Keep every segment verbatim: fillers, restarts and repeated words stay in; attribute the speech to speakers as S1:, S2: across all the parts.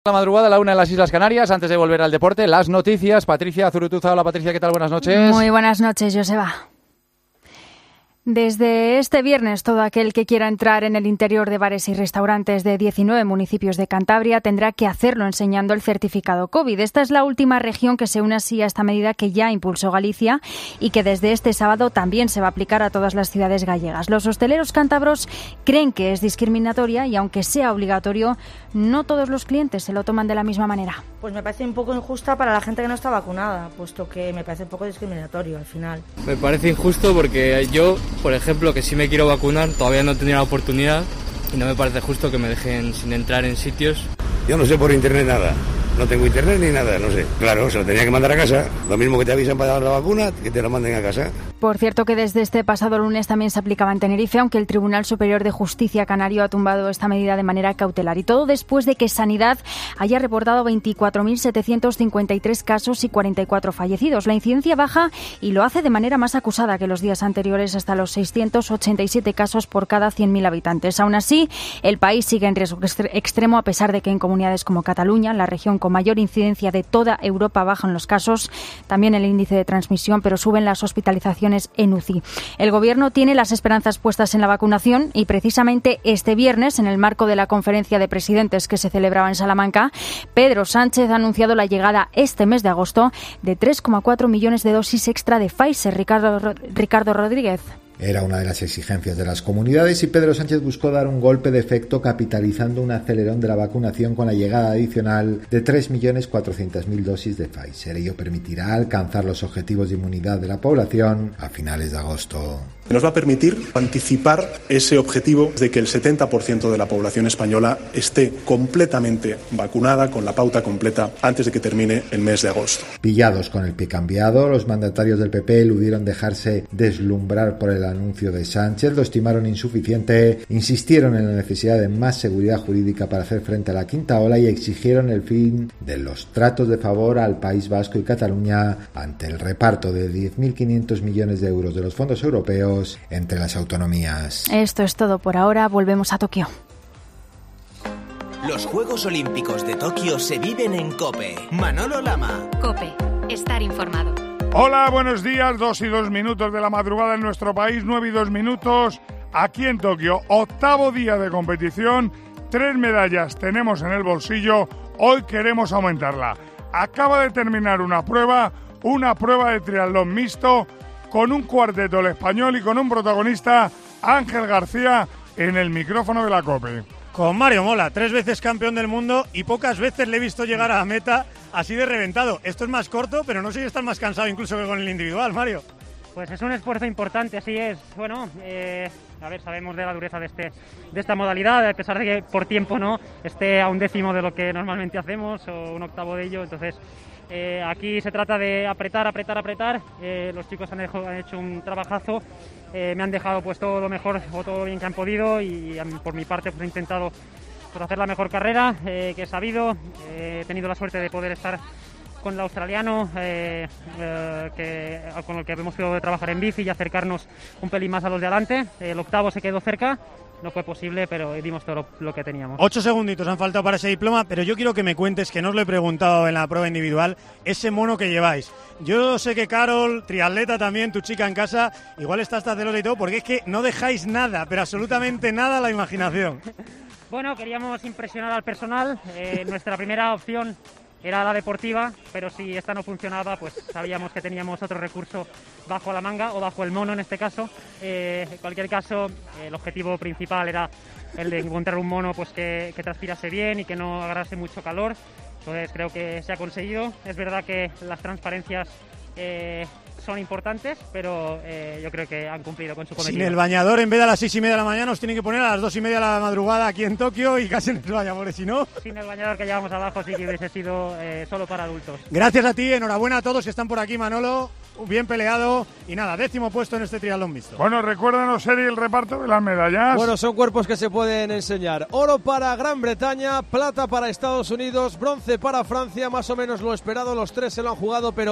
S1: La madrugada, la una en las Islas Canarias. Antes de volver al deporte, las noticias. Patricia Zurutuza. Hola, Patricia, ¿qué tal? Buenas noches.
S2: Muy buenas noches, Joseba. Desde este viernes, todo aquel que quiera entrar en el interior de bares y restaurantes de diecinueve municipios de Cantabria tendrá que hacerlo enseñando el certificado COVID. Esta es la última región que se une así a esta medida que ya impulsó Galicia y que desde este sábado también se va a aplicar a todas las ciudades gallegas. Los hosteleros cántabros creen que es discriminatoria y, aunque sea obligatorio, no todos los clientes se lo toman de la misma manera.
S3: Pues me parece un poco injusta para la gente que no está vacunada, puesto que me parece un poco discriminatorio al final.
S4: Me parece injusto porque yo, por ejemplo, que si me quiero vacunar, todavía no he tenido la oportunidad y no me parece justo que me dejen sin entrar en sitios.
S5: Yo no sé por internet nada, no tengo internet ni nada, no sé. Claro, se lo tenía que mandar a casa, lo mismo que te avisan para dar la vacuna, que te lo manden a casa.
S2: Por cierto, que desde este pasado lunes también se aplicaba en Tenerife, aunque el Tribunal Superior de Justicia canario ha tumbado esta medida de manera cautelar. Y todo después de que Sanidad haya reportado veinticuatro mil setecientos cincuenta y tres casos y cuarenta y cuatro fallecidos. La incidencia baja y lo hace de manera más acusada que los días anteriores, hasta los seiscientos ochenta y siete casos por cada cien mil habitantes. Aún así, el país sigue en riesgo extremo, a pesar de que en comunidades como Cataluña, la región con mayor incidencia de toda Europa, bajan los casos, también el índice de transmisión, pero suben las hospitalizaciones en U C I. El Gobierno tiene las esperanzas puestas en la vacunación y precisamente este viernes, en el marco de la conferencia de presidentes que se celebraba en Salamanca, Pedro Sánchez ha anunciado la llegada este mes de agosto de tres coma cuatro millones de dosis extra de Pfizer. Ricardo, Ricardo Rodríguez.
S6: Era una de las exigencias de las comunidades y Pedro Sánchez buscó dar un golpe de efecto capitalizando un acelerón de la vacunación con la llegada adicional de tres millones cuatrocientas mil dosis de Pfizer. Ello permitirá alcanzar los objetivos de inmunidad de la población a finales de agosto.
S7: Nos va a permitir anticipar ese objetivo de que el setenta por ciento de la población española esté completamente vacunada, con la pauta completa, antes de que termine el mes de agosto.
S6: Pillados con el pie cambiado, los mandatarios del P P eludieron dejarse deslumbrar por el anuncio de Sánchez, lo estimaron insuficiente, insistieron en la necesidad de más seguridad jurídica para hacer frente a la quinta ola y exigieron el fin de los tratos de favor al País Vasco y Cataluña ante el reparto de diez mil quinientos millones de euros de los fondos europeos entre las autonomías.
S2: Esto es todo por ahora, volvemos a Tokio.
S8: Los Juegos Olímpicos de Tokio se viven en COPE. Manolo Lama.
S9: COPE, estar informado.
S10: Hola, buenos días, dos y dos minutos de la madrugada en nuestro país, nueve y dos minutos aquí en Tokio. Octavo día de competición, tres medallas tenemos en el bolsillo, hoy queremos aumentarla. Acaba de terminar una prueba, una prueba de triatlón mixto, con un cuarteto el español y con un protagonista, Ángel García, en el micrófono de la COPE.
S11: Con Mario Mola, tres veces campeón del mundo y pocas veces le he visto llegar a la meta así de reventado. Esto es más corto, pero no sé si estás más cansado incluso que con el individual, Mario.
S12: Pues es un esfuerzo importante, así es. Bueno, eh, a ver, sabemos de la dureza de, este, de esta modalidad, a pesar de que por tiempo no esté a un décimo de lo que normalmente hacemos o un octavo de ello, entonces... Eh, aquí se trata de apretar, apretar, apretar. Eh, los chicos han, dejo, han hecho un trabajazo, eh, me han dejado pues todo lo mejor o todo lo bien que han podido y a mí, por mi parte pues, he intentado pues, hacer la mejor carrera eh, que he sabido. Eh, he tenido la suerte de poder estar con el australiano, eh, eh, que, con el que hemos podido trabajar en bici y acercarnos un pelín más a los de adelante. El octavo se quedó cerca. No fue posible, pero dimos todo lo, lo que teníamos.
S11: Ocho segunditos han faltado para ese diploma, pero yo quiero que me cuentes, que no os lo he preguntado en la prueba individual, ese mono que lleváis. Yo sé que Carol, triatleta también, tu chica en casa, igual está hasta celosa y todo, porque es que no dejáis nada, pero absolutamente nada a la imaginación.
S12: Bueno, queríamos impresionar al personal. Eh, nuestra primera opción era la deportiva, pero si esta no funcionaba, pues sabíamos que teníamos otro recurso bajo la manga, o bajo el mono en este caso. Eh, en cualquier caso, eh, el objetivo principal era el de encontrar un mono pues que, que transpirase bien y que no agarrase mucho calor. Entonces creo que se ha conseguido. Es verdad que las transparencias eh, son importantes, pero eh, yo creo que han cumplido con su cometido.
S11: Sin el bañador, en vez de a las seis y media de la mañana, os tienen que poner a las dos y media de la madrugada aquí en Tokio y casi en el bañador, si no...
S12: Sin el bañador que llevamos abajo sí que hubiese sido eh, solo para adultos.
S11: Gracias a ti, enhorabuena a todos que están por aquí, Manolo. Bien peleado y nada, décimo puesto en este triatlón mixto.
S10: Bueno, recuérdanos, Eri, el reparto de las medallas.
S13: Bueno, son cuerpos que se pueden enseñar. Oro para Gran Bretaña, plata para Estados Unidos, bronce para Francia, más o menos lo esperado, los tres se lo han jugado, pero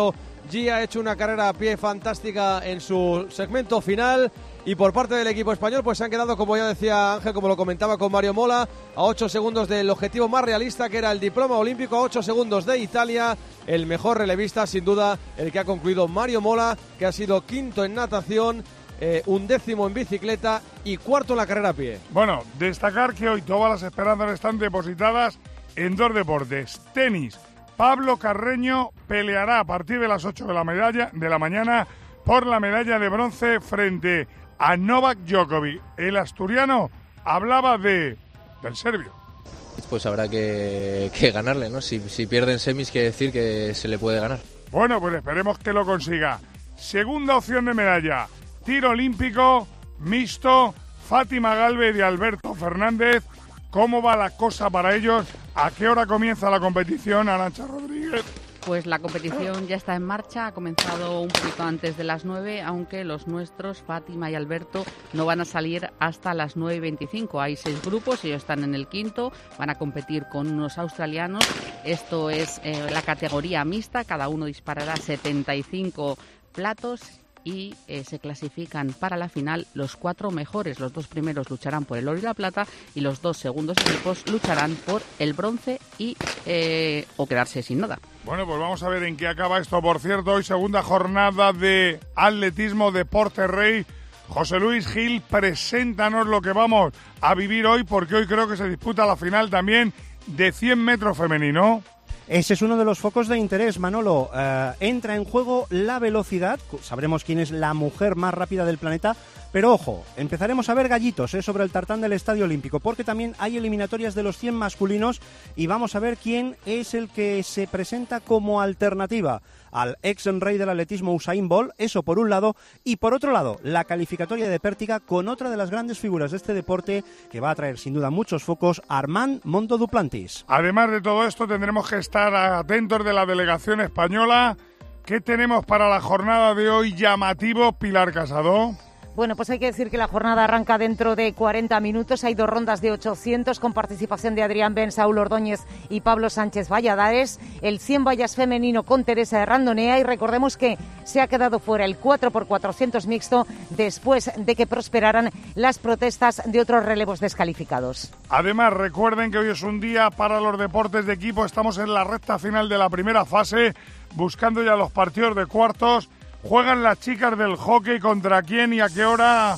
S13: Gia ha hecho una carrera a pie fantástica en su segmento final. Y por parte del equipo español, pues se han quedado, como ya decía Ángel, como lo comentaba con Mario Mola, a ocho segundos del objetivo más realista, que era el diploma olímpico, a ocho segundos de Italia. El mejor relevista, sin duda, el que ha concluido Mario Mola, que ha sido quinto en natación, eh, undécimo en bicicleta y cuarto en la carrera a pie.
S10: Bueno, destacar que hoy todas las esperanzas están depositadas en dos deportes. Tenis. Pablo Carreño peleará a partir de las ocho de la, medalla, de la mañana por la medalla de bronce frente a Novak Djokovic. El asturiano hablaba de del serbio.
S14: Pues habrá que, que ganarle, ¿no? Si, si pierden semis, quiere decir que se le puede ganar.
S10: Bueno, pues esperemos que lo consiga. Segunda opción de medalla. Tiro olímpico, mixto, Fátima Galvez y Alberto Fernández. ¿Cómo va la cosa para ellos? ¿A qué hora comienza la competición, Arantxa Rodríguez?
S15: Pues la competición ya está en marcha, ha comenzado un poquito antes de las nueve, aunque los nuestros, Fátima y Alberto, no van a salir hasta las nueve y veinticinco. Hay seis grupos, ellos están en el quinto, van a competir con unos australianos. Esto es eh, la categoría mixta, cada uno disparará setenta y cinco platos y eh, se clasifican para la final los cuatro mejores. Los dos primeros lucharán por el oro y la plata y los dos segundos equipos lucharán por el bronce y eh, o quedarse sin nada.
S10: Bueno, pues vamos a ver en qué acaba esto. Por cierto, hoy segunda jornada de atletismo Deporte Rey. José Luis Gil, preséntanos lo que vamos a vivir hoy, porque hoy creo que se disputa la final también de cien metros femenino.
S16: Ese es uno de los focos de interés, Manolo. Uh, entra en juego la velocidad. Sabremos quién es la mujer más rápida del planeta. Pero ojo, empezaremos a ver gallitos ¿eh? sobre el tartán del Estadio Olímpico, porque también hay eliminatorias de los cien masculinos y vamos a ver quién es el que se presenta como alternativa al ex rey del atletismo Usain Bolt, eso por un lado, y por otro lado, la calificatoria de Pértiga con otra de las grandes figuras de este deporte que va a traer sin duda muchos focos, Armand Montó Duplantis.
S10: Además de todo esto, tendremos que estar atentos de la delegación española. ¿Qué tenemos para la jornada de hoy llamativo, Pilar Casado?
S17: Bueno, pues hay que decir que la jornada arranca dentro de cuarenta minutos. Hay dos rondas de ochocientos con participación de Adrián Ben, Saúl Ordóñez y Pablo Sánchez Valladares. El cien vallas femenino con Teresa Randonea. Y recordemos que se ha quedado fuera el cuatro por cuatrocientos mixto después de que prosperaran las protestas de otros relevos descalificados.
S10: Además, recuerden que hoy es un día para los deportes de equipo. Estamos en la recta final de la primera fase, buscando ya los partidos de cuartos. ¿Juegan las chicas del hockey contra quién y a qué hora,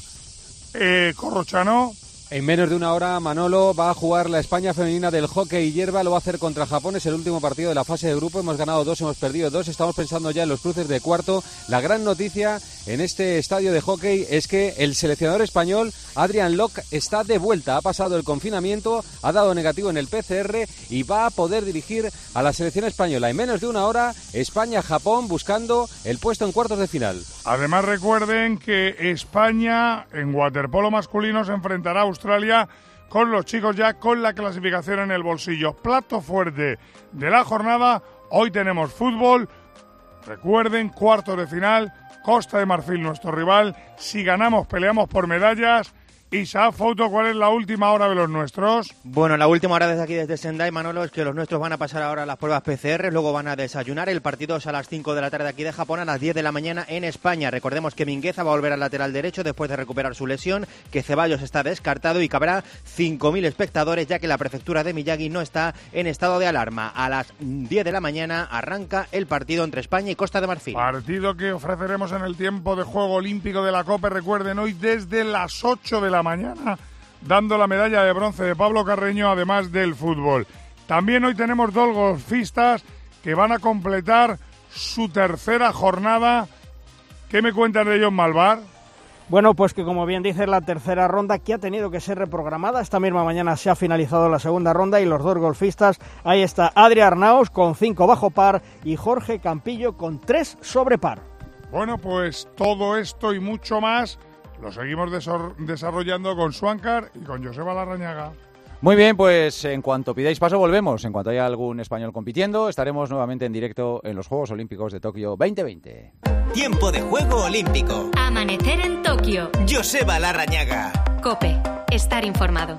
S10: eh, Corrochano?
S18: En menos de una hora, Manolo, va a jugar la España femenina del hockey hierba, lo va a hacer contra Japón, es el último partido de la fase de grupo, hemos ganado dos, hemos perdido dos, estamos pensando ya en los cruces de cuarto. La gran noticia en este estadio de hockey es que el seleccionador español, Adrian Locke, está de vuelta, ha pasado el confinamiento, ha dado negativo en el P C R y va a poder dirigir a la selección española. En menos de una hora, España-Japón buscando el puesto en cuartos de final.
S10: Además, recuerden que España en waterpolo masculino se enfrentará a Australia Australia con los chicos ya con la clasificación en el bolsillo. Plato fuerte de la jornada. Hoy tenemos fútbol. Recuerden, cuartos de final, Costa de Marfil nuestro rival. Si ganamos peleamos por medallas. Isa, Foto, ¿cuál es la última hora de los nuestros?
S19: Bueno, la última hora desde aquí, desde Sendai, Manolo, es que los nuestros van a pasar ahora las pruebas P C R, luego van a desayunar. El partido es a las cinco de la tarde aquí de Japón, a las diez de la mañana en España. Recordemos que Mingueza va a volver al lateral derecho después de recuperar su lesión, que Ceballos está descartado y cabrá cinco mil espectadores, ya que la prefectura de Miyagi no está en estado de alarma. A las diez de la mañana arranca el partido entre España y Costa de Marfil.
S10: Partido que ofreceremos en el tiempo de juego olímpico de la COPE, recuerden, hoy desde las ocho de la mañana, dando la medalla de bronce de Pablo Carreño, además del fútbol. También hoy tenemos dos golfistas que van a completar su tercera jornada. ¿Qué me cuentan de ellos, Malvar?
S20: Bueno, pues que como bien dices, la tercera ronda que ha tenido que ser reprogramada. Esta misma mañana se ha finalizado la segunda ronda y los dos golfistas, ahí está Adri Arnaus con cinco bajo par y Jorge Campillo con tres sobre par.
S10: Bueno, pues todo esto y mucho más lo seguimos desarrollando con Suáncar y con Joseba Larrañaga.
S1: Muy bien, pues en cuanto pidáis paso volvemos. En cuanto haya algún español compitiendo, estaremos nuevamente en directo en los Juegos Olímpicos de Tokio veinte veinte.
S8: Tiempo de juego olímpico.
S9: Amanecer en Tokio.
S8: Joseba Larrañaga.
S9: COPE. Estar informado.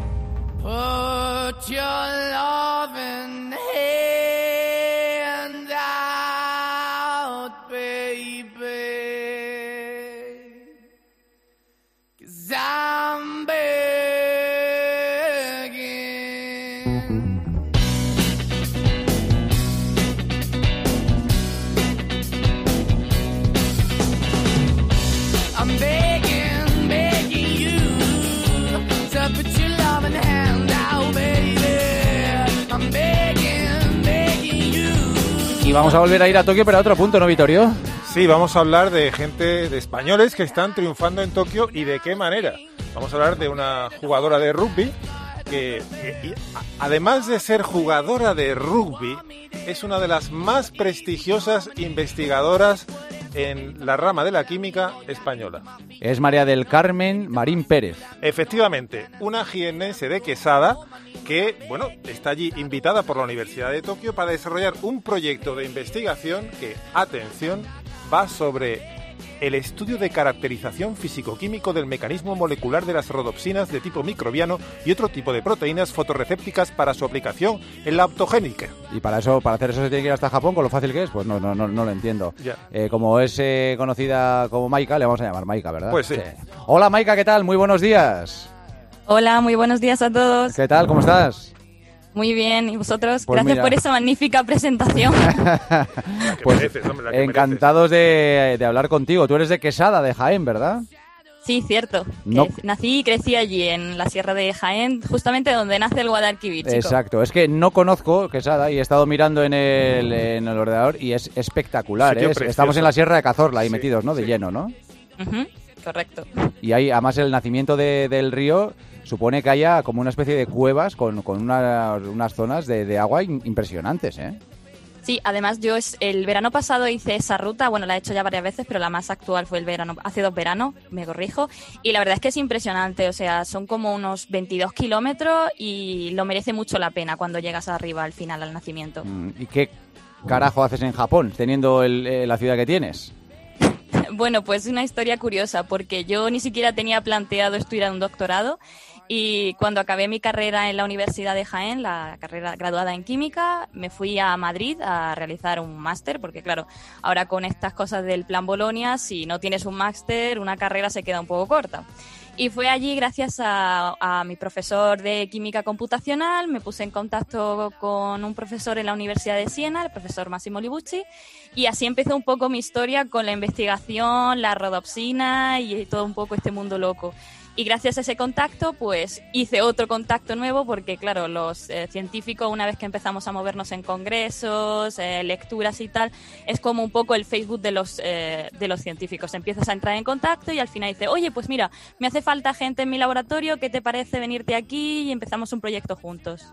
S21: Put your loving hand out, I'm begging, begging you to put your loving hand out, baby. I'm begging, begging you.
S1: Y vamos a volver a ir a Tokio, pero a otro punto, ¿no, Vittorio?
S3: Sí, vamos a hablar de gente, de españoles que están triunfando en Tokio y de qué manera. Vamos a hablar de una jugadora de rugby que, que, además de ser jugadora de rugby, es una de las más prestigiosas investigadoras en la rama de la química española.
S1: Es María del Carmen Marín Pérez.
S3: Efectivamente, una jiennense de Quesada que, bueno, está allí invitada por la Universidad de Tokio para desarrollar un proyecto de investigación que, atención, va sobre el estudio de caracterización físico-químico del mecanismo molecular de las rodopsinas de tipo microbiano y otro tipo de proteínas fotorrecépticas para su aplicación en la optogénica.
S1: Y para eso, para hacer eso se tiene que ir hasta Japón, con lo fácil que es, pues no, no, no, no lo entiendo. Eh, como es eh, conocida como Maika, le vamos a llamar Maika, ¿verdad?
S3: Pues sí.
S1: sí. Hola Maika, ¿qué tal? Muy buenos días.
S22: Hola, muy buenos días a todos.
S1: ¿Qué tal? ¿Cómo estás?
S22: Muy bien, ¿y vosotros?
S1: Pues
S22: Gracias
S1: mira.
S22: por esa magnífica presentación.
S1: Pues
S3: mereces, hombre, la que
S1: encantados de, de hablar contigo. Tú eres de Quesada, de Jaén, ¿verdad?
S22: Sí, cierto.
S1: No.
S22: Que nací y crecí allí, en la sierra de Jaén, justamente donde nace el Guadalquivir, chico.
S1: Exacto, es que no conozco Quesada y he estado mirando en el, en el ordenador y es espectacular.
S3: Sitio
S1: ¿eh?
S3: precioso.
S1: Estamos en la Sierra de Cazorla ahí
S3: Sí,
S1: metidos, ¿no? De
S3: sí.
S1: lleno, ¿no?
S22: Ujú, correcto.
S1: Y hay, además, el nacimiento de- del río supone que haya como una especie de cuevas con, con unas, unas zonas de, de agua in- impresionantes, ¿eh?
S22: Sí, además yo es, el verano pasado hice esa ruta, bueno, la he hecho ya varias veces, pero la más actual fue el verano, hace dos veranos, me corrijo, y la verdad es que es impresionante, o sea, son como unos veintidós kilómetros y lo merece mucho la pena cuando llegas arriba al final, al nacimiento.
S1: Mm, ¿Y qué carajo haces en Japón, teniendo el- eh, la ciudad que tienes?
S22: Bueno, pues una historia curiosa, porque yo ni siquiera tenía planteado estudiar un doctorado y cuando acabé mi carrera en la Universidad de Jaén, la carrera graduada en química, me fui a Madrid a realizar un máster, porque claro, ahora con estas cosas del plan Bolonia, si no tienes un máster, una carrera se queda un poco corta. Y fue allí gracias a, a mi profesor de química computacional, me puse en contacto con un profesor en la Universidad de Siena, el profesor Massimo Libucci, y así empezó un poco mi historia con la investigación, la rodopsina y todo un poco este mundo loco. Y gracias a ese contacto, pues hice otro contacto nuevo porque, claro, los eh, científicos, una vez que empezamos a movernos en congresos, eh, lecturas y tal, es como un poco el Facebook de los, eh, de los científicos. Empiezas a entrar en contacto y al final dices, oye, pues mira, me hace falta gente en mi laboratorio, ¿qué te parece venirte aquí? Y empezamos un proyecto juntos.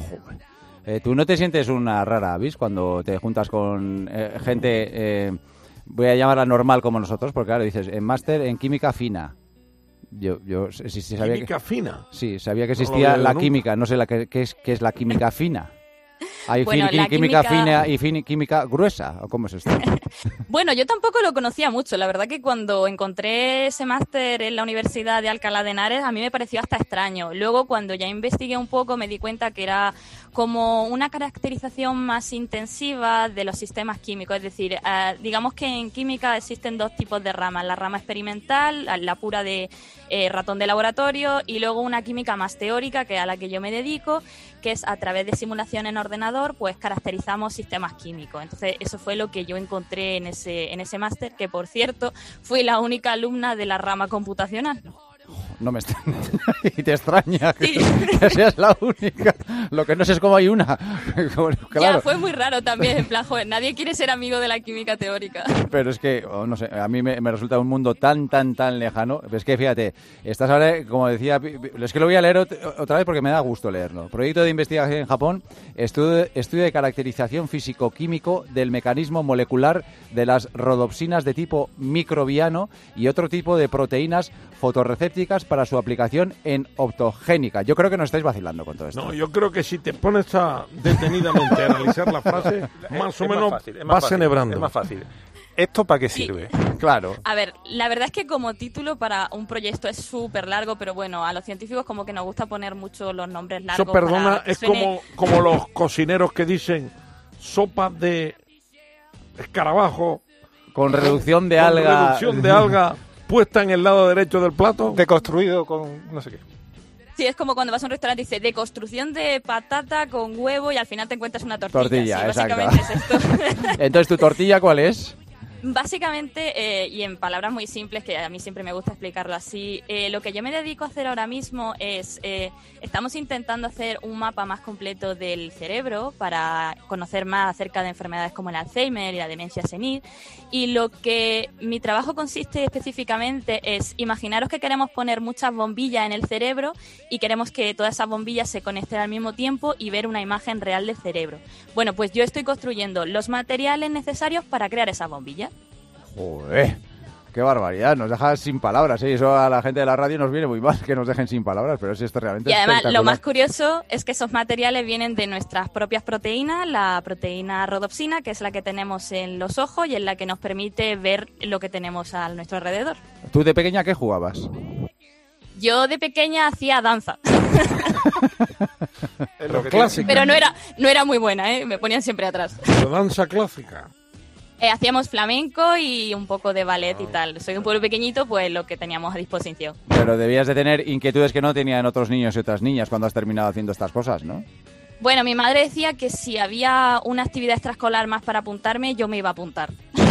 S1: Eh, ¿Tú no te sientes una rara avis cuando te juntas con eh, gente, eh, voy a llamarla normal como nosotros, porque claro, dices, en máster en química fina? Yo, yo sí, sí sabía
S23: ¿Química
S1: que,
S23: fina?
S1: Sí, sabía que
S23: No lo
S1: existía
S23: había
S1: la
S23: oído
S1: química, no sé la que, qué es, qué es la química fina. ¿Hay
S22: Bueno,
S1: fin-
S22: la
S1: química,
S22: química-
S1: fina y fin- química gruesa? ¿O cómo es esto?
S22: Bueno, yo tampoco lo conocía mucho. La verdad que cuando encontré ese máster en la Universidad de Alcalá de Henares, a mí me pareció hasta extraño. Luego, cuando ya investigué un poco, me di cuenta que era como una caracterización más intensiva de los sistemas químicos. Es decir, eh, digamos que en química existen dos tipos de ramas. La rama experimental, la- la pura de eh, ratón de laboratorio, y luego una química más teórica, que es a la que yo me dedico, que es a través de simulación en ordenador, pues caracterizamos sistemas químicos. Entonces, eso fue lo que yo encontré en ese, en ese máster, que por cierto, fui la única alumna de la rama computacional.
S1: No me extraña. Y te extraña que, que seas la única. Lo que no sé es cómo hay una. Bueno, claro.
S22: Ya, fue muy raro también, en plan, joder, nadie quiere ser amigo de la química teórica.
S1: Pero es que, oh, no sé, a mí me, me resulta un mundo tan, tan, tan lejano. Es que, fíjate, estás ahora, como decía, es que lo voy a leer ot- otra vez porque me da gusto leerlo. Proyecto de investigación en Japón, estudio, estudio de caracterización físico-químico del mecanismo molecular de las rodopsinas de tipo microbiano y otro tipo de proteínas fotorrecépticas para su aplicación en optogénica. Yo creo que nos estáis vacilando con todo esto.
S23: No, yo creo que si te pones a detenidamente a analizar la frase, más o
S3: Es
S23: menos
S3: fácil, es más
S23: vas
S3: fácil,
S23: enhebrando.
S3: Es más fácil. ¿Esto para qué sirve?
S1: Claro.
S22: A ver, la verdad es que como título para un proyecto es súper largo, pero bueno, a los científicos como que nos gusta poner mucho los nombres largos.
S23: Eso, perdona,
S22: para que
S23: es
S22: suene-
S23: como, como los cocineros que dicen sopa de escarabajo.
S1: Con reducción de
S23: con
S1: alga.
S23: reducción de alga puesta en el lado derecho del plato.
S3: Deconstruido con no sé qué.
S22: Sí, es como cuando vas a un restaurante y dices de construcción de patata con huevo y al final te encuentras una tortilla.
S1: Tortilla,
S22: sí,
S1: exacto.
S22: básicamente es esto.
S1: Entonces, ¿tu tortilla cuál es?
S22: Básicamente, eh, y en palabras muy simples, que a mí siempre me gusta explicarlo así, eh, lo que yo me dedico a hacer ahora mismo es, eh, estamos intentando hacer un mapa más completo del cerebro para conocer más acerca de enfermedades como el Alzheimer y la demencia senil, y lo que mi trabajo consiste específicamente es, imaginaros que queremos poner muchas bombillas en el cerebro y queremos que todas esas bombillas se conecten al mismo tiempo y ver una imagen real del cerebro. Bueno, pues yo estoy construyendo los materiales necesarios para crear esas bombillas.
S1: Joder, qué barbaridad, nos dejas sin palabras, ¿eh? Eso a la gente de la radio nos viene muy mal, que nos dejen sin palabras, pero es esto realmente
S22: Y además,
S1: espectacular.
S22: lo más curioso es que esos materiales vienen de nuestras propias proteínas, la proteína rodopsina, que es la que tenemos en los ojos y es la que nos permite ver lo que tenemos a nuestro alrededor.
S1: ¿Tú de pequeña qué jugabas?
S22: Yo de pequeña hacía danza.
S23: Pero clásica.
S22: Pero no era, no era muy buena, ¿eh? Me ponían siempre atrás.
S23: Pero danza clásica.
S22: Eh, hacíamos flamenco y un poco de ballet y tal. Soy un pueblo pequeñito, pues lo que teníamos a disposición.
S1: Pero debías de tener inquietudes que no tenían otros niños y otras niñas cuando has terminado haciendo estas cosas, ¿no?
S22: Bueno, mi madre decía que si había una actividad extraescolar más para apuntarme, yo me iba a apuntar.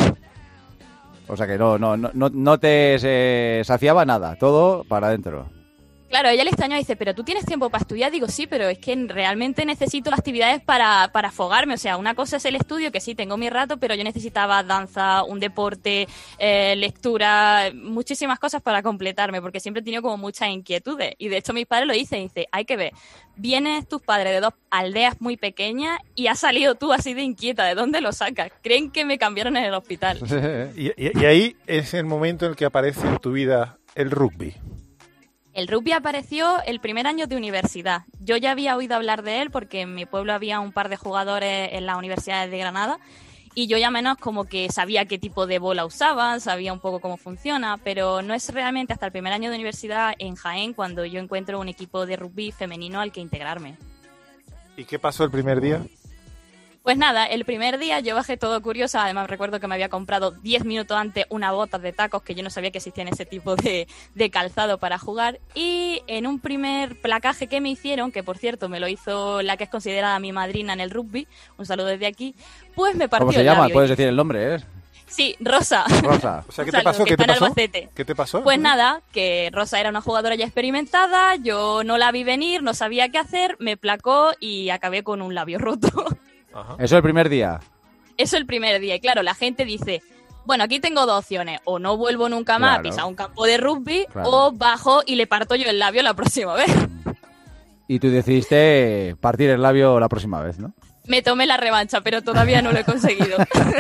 S1: O sea que no, no, no, no no te se, saciaba nada, todo para adentro.
S22: Claro, ella le extrañó y dice, pero ¿tú tienes tiempo para estudiar? Digo, sí, pero es que realmente necesito actividades para, para afogarme. O sea, una cosa es el estudio, que sí, tengo mi rato, pero yo necesitaba danza, un deporte, eh, lectura, muchísimas cosas para completarme, porque siempre he tenido como muchas inquietudes. Y de hecho mis padres lo dicen, dice, hay que ver, vienes tus padres de dos aldeas muy pequeñas y has salido tú así de inquieta, ¿de dónde lo sacas? Creen que me cambiaron en el hospital.
S3: y, y, y ahí es el momento en el que aparece en tu vida el rugby.
S22: El rugby apareció el primer año de universidad. Yo ya había oído hablar de él porque en mi pueblo había un par de jugadores en las universidades de Granada y yo ya menos como que sabía qué tipo de bola usaban, sabía un poco cómo funciona, pero no es realmente hasta el primer año de universidad en Jaén cuando yo encuentro un equipo de rugby femenino al que integrarme.
S3: ¿Y qué pasó el primer día?
S22: Pues nada, el primer día yo bajé todo curiosa, además recuerdo que me había comprado diez minutos antes una bota de tacos, que yo no sabía que existían ese tipo de, de calzado para jugar, y en un primer placaje que me hicieron, que por cierto me lo hizo la que es considerada mi madrina en el rugby, un saludo desde aquí, pues me partió
S1: ¿Cómo se
S22: el
S1: llama?
S22: labio.
S1: Puedes decir el nombre, ¿eh?
S22: Sí, Rosa.
S1: Rosa.
S3: O sea, ¿qué
S22: Un
S3: te pasó?
S22: saludo,
S3: ¿Qué
S22: que
S3: te
S22: está en
S3: pasó?
S22: Albacete.
S3: ¿Qué te pasó?
S22: Pues nada, que Rosa era una jugadora ya experimentada, yo no la vi venir, no sabía qué hacer, me placó y acabé con un labio roto.
S3: Ajá.
S1: Eso el primer día.
S22: Eso el primer día. Y claro, la gente dice, bueno, aquí tengo dos opciones. O no vuelvo nunca más
S1: Claro.
S22: a pisar un campo de rugby,
S1: Claro.
S22: o bajo y le parto yo el labio la próxima vez.
S1: Y tú decidiste partir el labio la próxima vez, ¿no?
S22: Me tomé la revancha, pero todavía no lo he conseguido.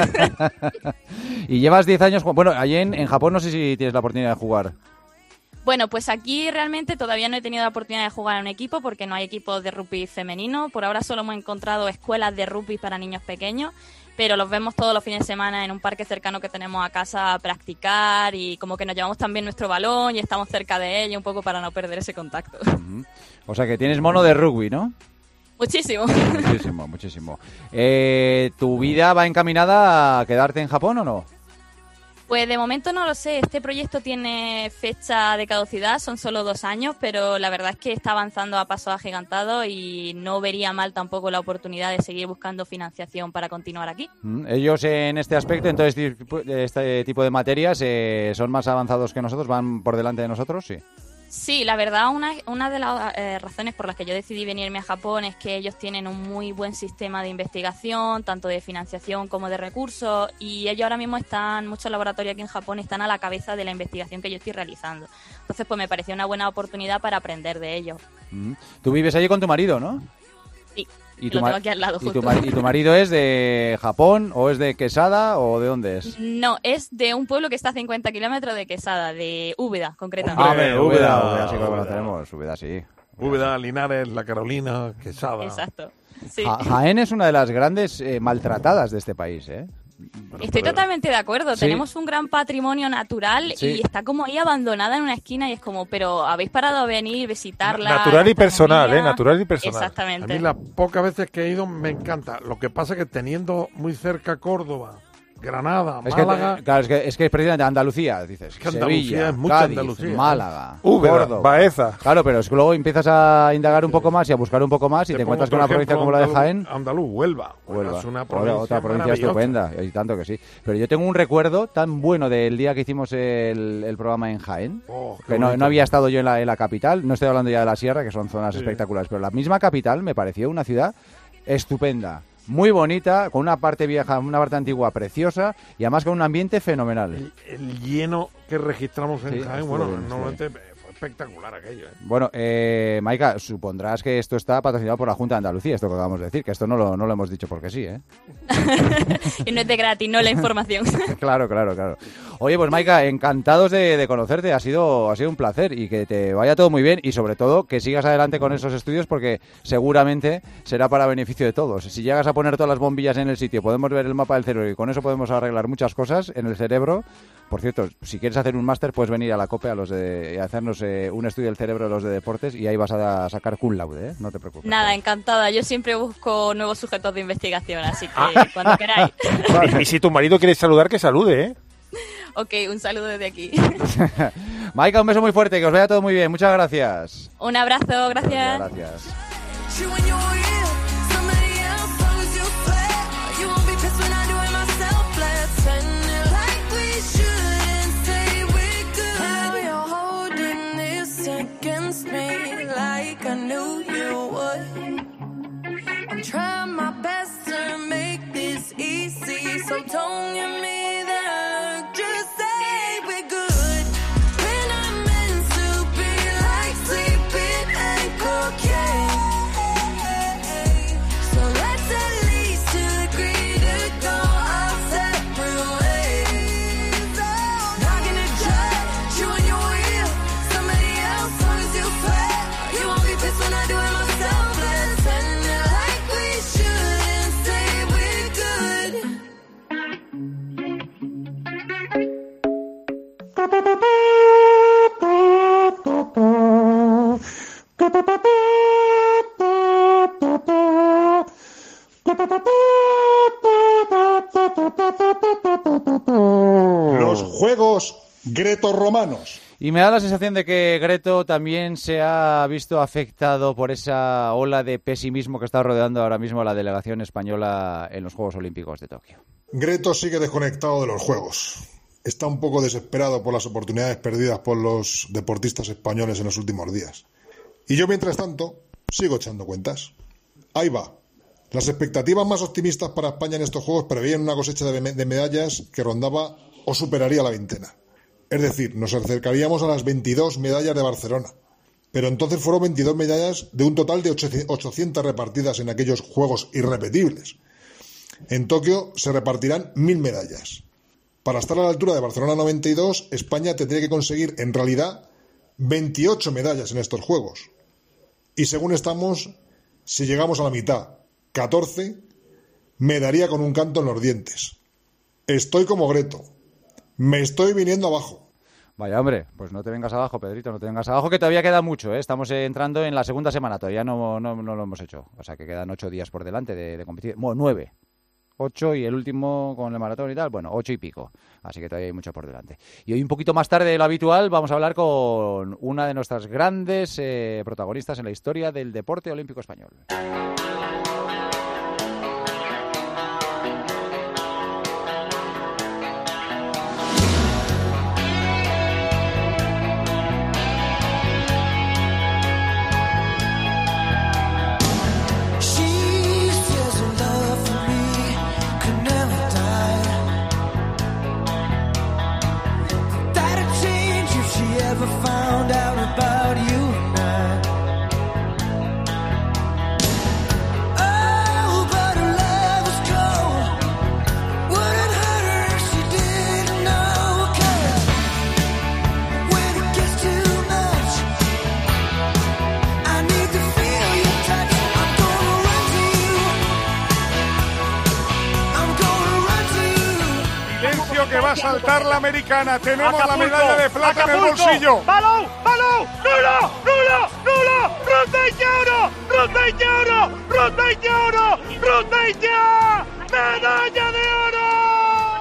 S1: Y llevas diez años... ju- Bueno, allí en, en Japón no sé si tienes la oportunidad de jugar.
S22: Bueno, pues aquí realmente todavía no he tenido la oportunidad de jugar en un equipo porque no hay equipos de rugby femenino. Por ahora solo hemos encontrado escuelas de rugby para niños pequeños, pero los vemos todos los fines de semana en un parque cercano que tenemos a casa a practicar y como que nos llevamos también nuestro balón y estamos cerca de ella un poco para no perder ese contacto.
S1: O sea que tienes mono de rugby, ¿no?
S22: Muchísimo.
S1: Muchísimo, muchísimo. Eh, ¿Tu vida va encaminada a quedarte en Japón o no?
S22: Pues de momento no lo sé, este proyecto tiene fecha de caducidad, son solo dos años, pero la verdad es que está avanzando a pasos agigantados y no vería mal tampoco la oportunidad de seguir buscando financiación para continuar aquí.
S1: Mm, Ellos en este aspecto, en todo este tipo- este tipo de materias, eh, son más avanzados que nosotros, van por delante de nosotros, sí.
S22: Sí, la verdad, una, una de las eh, razones por las que yo decidí venirme a Japón es que ellos tienen un muy buen sistema de investigación, tanto de financiación como de recursos, y ellos ahora mismo están, muchos laboratorios aquí en Japón están a la cabeza de la investigación que yo estoy realizando. Entonces, pues me pareció una buena oportunidad para aprender de ellos.
S1: Mm. Tú vives allí con tu marido, ¿no?
S22: Sí,
S1: ¿Y
S22: lo
S1: ma-
S22: tengo aquí al lado,
S1: ¿y tu,
S22: justo.
S1: ma- ¿Y tu marido es de Japón o es de Quesada o de dónde es?
S22: No, es de un pueblo que está a cincuenta kilómetros de Quesada, de Úbeda, concretamente.
S1: Ah, Úbeda,
S23: Úbeda,
S1: Úbeda, sí que lo
S23: Úbeda.
S1: tenemos, Úbeda, sí.
S23: Úbeda, Linares, La Carolina, Quesada.
S22: Exacto. Sí.
S1: Ja- Jaén es una de las grandes eh, maltratadas de este país, ¿eh?
S22: Estoy totalmente de acuerdo.
S1: Sí.
S22: Tenemos un gran patrimonio natural
S1: Sí.
S22: y está como ahí abandonada en una esquina y es como, pero habéis parado a venir, visitarla.
S3: Natural y personal,
S22: gastronomía?
S3: ¿eh? Natural y personal.
S22: Exactamente.
S23: A mí las pocas veces que he ido me encanta. Lo que pasa es que teniendo muy cerca Córdoba, Granada,
S1: Es
S23: Málaga.
S1: que, claro, es que, es que es precisamente Andalucía, dices.
S23: Es que Andalucía
S1: Sevilla,
S23: es mucha
S1: Cádiz,
S23: Andalucía.
S1: Málaga,
S3: Úbeda,
S1: Córdoba,
S3: Baeza.
S1: Claro, pero es que luego empiezas a indagar un poco más y a buscar un poco más y te,
S23: Te
S1: encuentras
S23: pongo
S1: con una
S23: otro
S1: provincia
S23: ejemplo
S1: como la de
S23: andaluz-
S1: Jaén.
S23: Andaluz, Huelva.
S1: Huelva,
S23: Es una
S1: Huelva,
S23: provincia
S1: otra provincia
S23: maravillosa.
S1: estupenda, y tanto que sí. Pero yo tengo un recuerdo tan bueno del día que hicimos el, el programa en Jaén,
S23: Oh, qué
S1: que no,
S23: bonito.
S1: no había estado yo en la, en la capital, no estoy hablando ya de la sierra, que son zonas
S23: Sí.
S1: espectaculares, pero la misma capital me pareció una ciudad estupenda. Muy bonita, con una parte vieja, una parte antigua preciosa y además con un ambiente fenomenal.
S23: El lleno que registramos en
S1: Sí,
S23: Jaén,
S1: estuvo
S23: bueno,
S1: bien, estuvo
S23: normalmente fue espectacular aquello. ¿eh?
S1: Bueno, eh, Maika, supondrás que esto está patrocinado por la Junta de Andalucía, esto que acabamos de decir, que esto no lo, no lo hemos dicho porque sí, ¿eh?
S22: Y no es de gratis, no la información.
S1: Claro, claro, claro. Oye, pues Maika, encantados de, de conocerte, ha sido, ha sido un placer y que te vaya todo muy bien y sobre todo que sigas adelante con esos estudios porque seguramente será para beneficio de todos. Si llegas a poner todas las bombillas en el sitio, podemos ver el mapa del cerebro y con eso podemos arreglar muchas cosas en el cerebro. Por cierto, si quieres hacer un máster puedes venir a la COPE a los de, a hacernos eh, un estudio del cerebro de los de deportes y ahí vas a sacar cum laude, ¿eh? No te preocupes.
S22: Nada, encantada. Yo siempre busco nuevos sujetos de investigación, así que
S3: Ah.
S22: cuando queráis.
S3: Y, y si tu marido quiere saludar, que salude, ¿eh?
S22: Ok, un saludo desde aquí.
S1: Maika, un beso muy fuerte, que os vaya todo muy bien. Muchas gracias.
S22: Un abrazo, gracias.
S1: Gracias.
S21: You when you're with somebody else, long as you swear you won't be pissed when I do it myself. Let's end it like we should and say we're good. How you're holding this against me like I knew you would. I'm trying my best to make this easy, so don't give me that look. Just say we're good. We're not meant to be like sleeping and cocaine. So let's at least agree to go our separate ways. Not gonna judge you when you're with somebody else, long as you swear you won't be pissed when I do it myself. Let's end it like we should and say we're good.
S4: Los Juegos Gretorromanos.
S1: Y me da la sensación de que Greto también se ha visto afectado por esa ola de pesimismo que está rodeando ahora mismo a la delegación española en los Juegos Olímpicos de Tokio.
S4: Greto sigue desconectado de los Juegos. Está un poco desesperado por las oportunidades perdidas por los deportistas españoles en los últimos días. Y yo, mientras tanto, sigo echando cuentas. Ahí va. Las expectativas más optimistas para España en estos Juegos preveían una cosecha de, me- de medallas que rondaba o superaría la veintena. Es decir, nos acercaríamos a las veintidós medallas de Barcelona. Pero entonces fueron veintidós medallas de un total de ochocientas repartidas en aquellos Juegos irrepetibles. En Tokio se repartirán mil medallas. Para estar a la altura de Barcelona noventa y dos, España tendría que conseguir, en realidad, veintiocho medallas en estos Juegos. Y según estamos, si llegamos a la mitad, catorce, me daría con un canto en los dientes. Estoy como Greto. Me estoy viniendo abajo.
S1: Vaya, hombre, pues no te vengas abajo, Pedrito, no te vengas abajo, que todavía queda mucho, ¿eh? Estamos eh, entrando en la segunda semana, todavía no, no, no lo hemos hecho. O sea, que quedan ocho días por delante de, de competición. Bueno, nueve. Ocho y el último con el maratón y tal, bueno, ocho y pico. Así que todavía hay mucho por delante. Y hoy un poquito más tarde de lo habitual vamos a hablar con una de nuestras grandes eh, protagonistas en la historia del deporte olímpico español.
S21: She says her love for me could never die. That'd change if she ever found out about you and I. Oh, but her love is cold. Wouldn't hurt her if she didn't know. 'Cause when it gets too much, I need to feel your touch. I'm gonna run to you. I'm gonna run to you.
S10: Silencio que va a saltar la americana. Tenemos la
S20: Acapulco,
S10: medalla de plata en el
S20: Acapulco.
S10: bolsillo.
S20: ¡Balón! ¡Balón! ¡Nula! ¡Nula! ¡Nula! ¡Ronda y oro! ¡Ronda y oro! ¡Ronda y oro! ¡Ronda y ¡medalla de oro!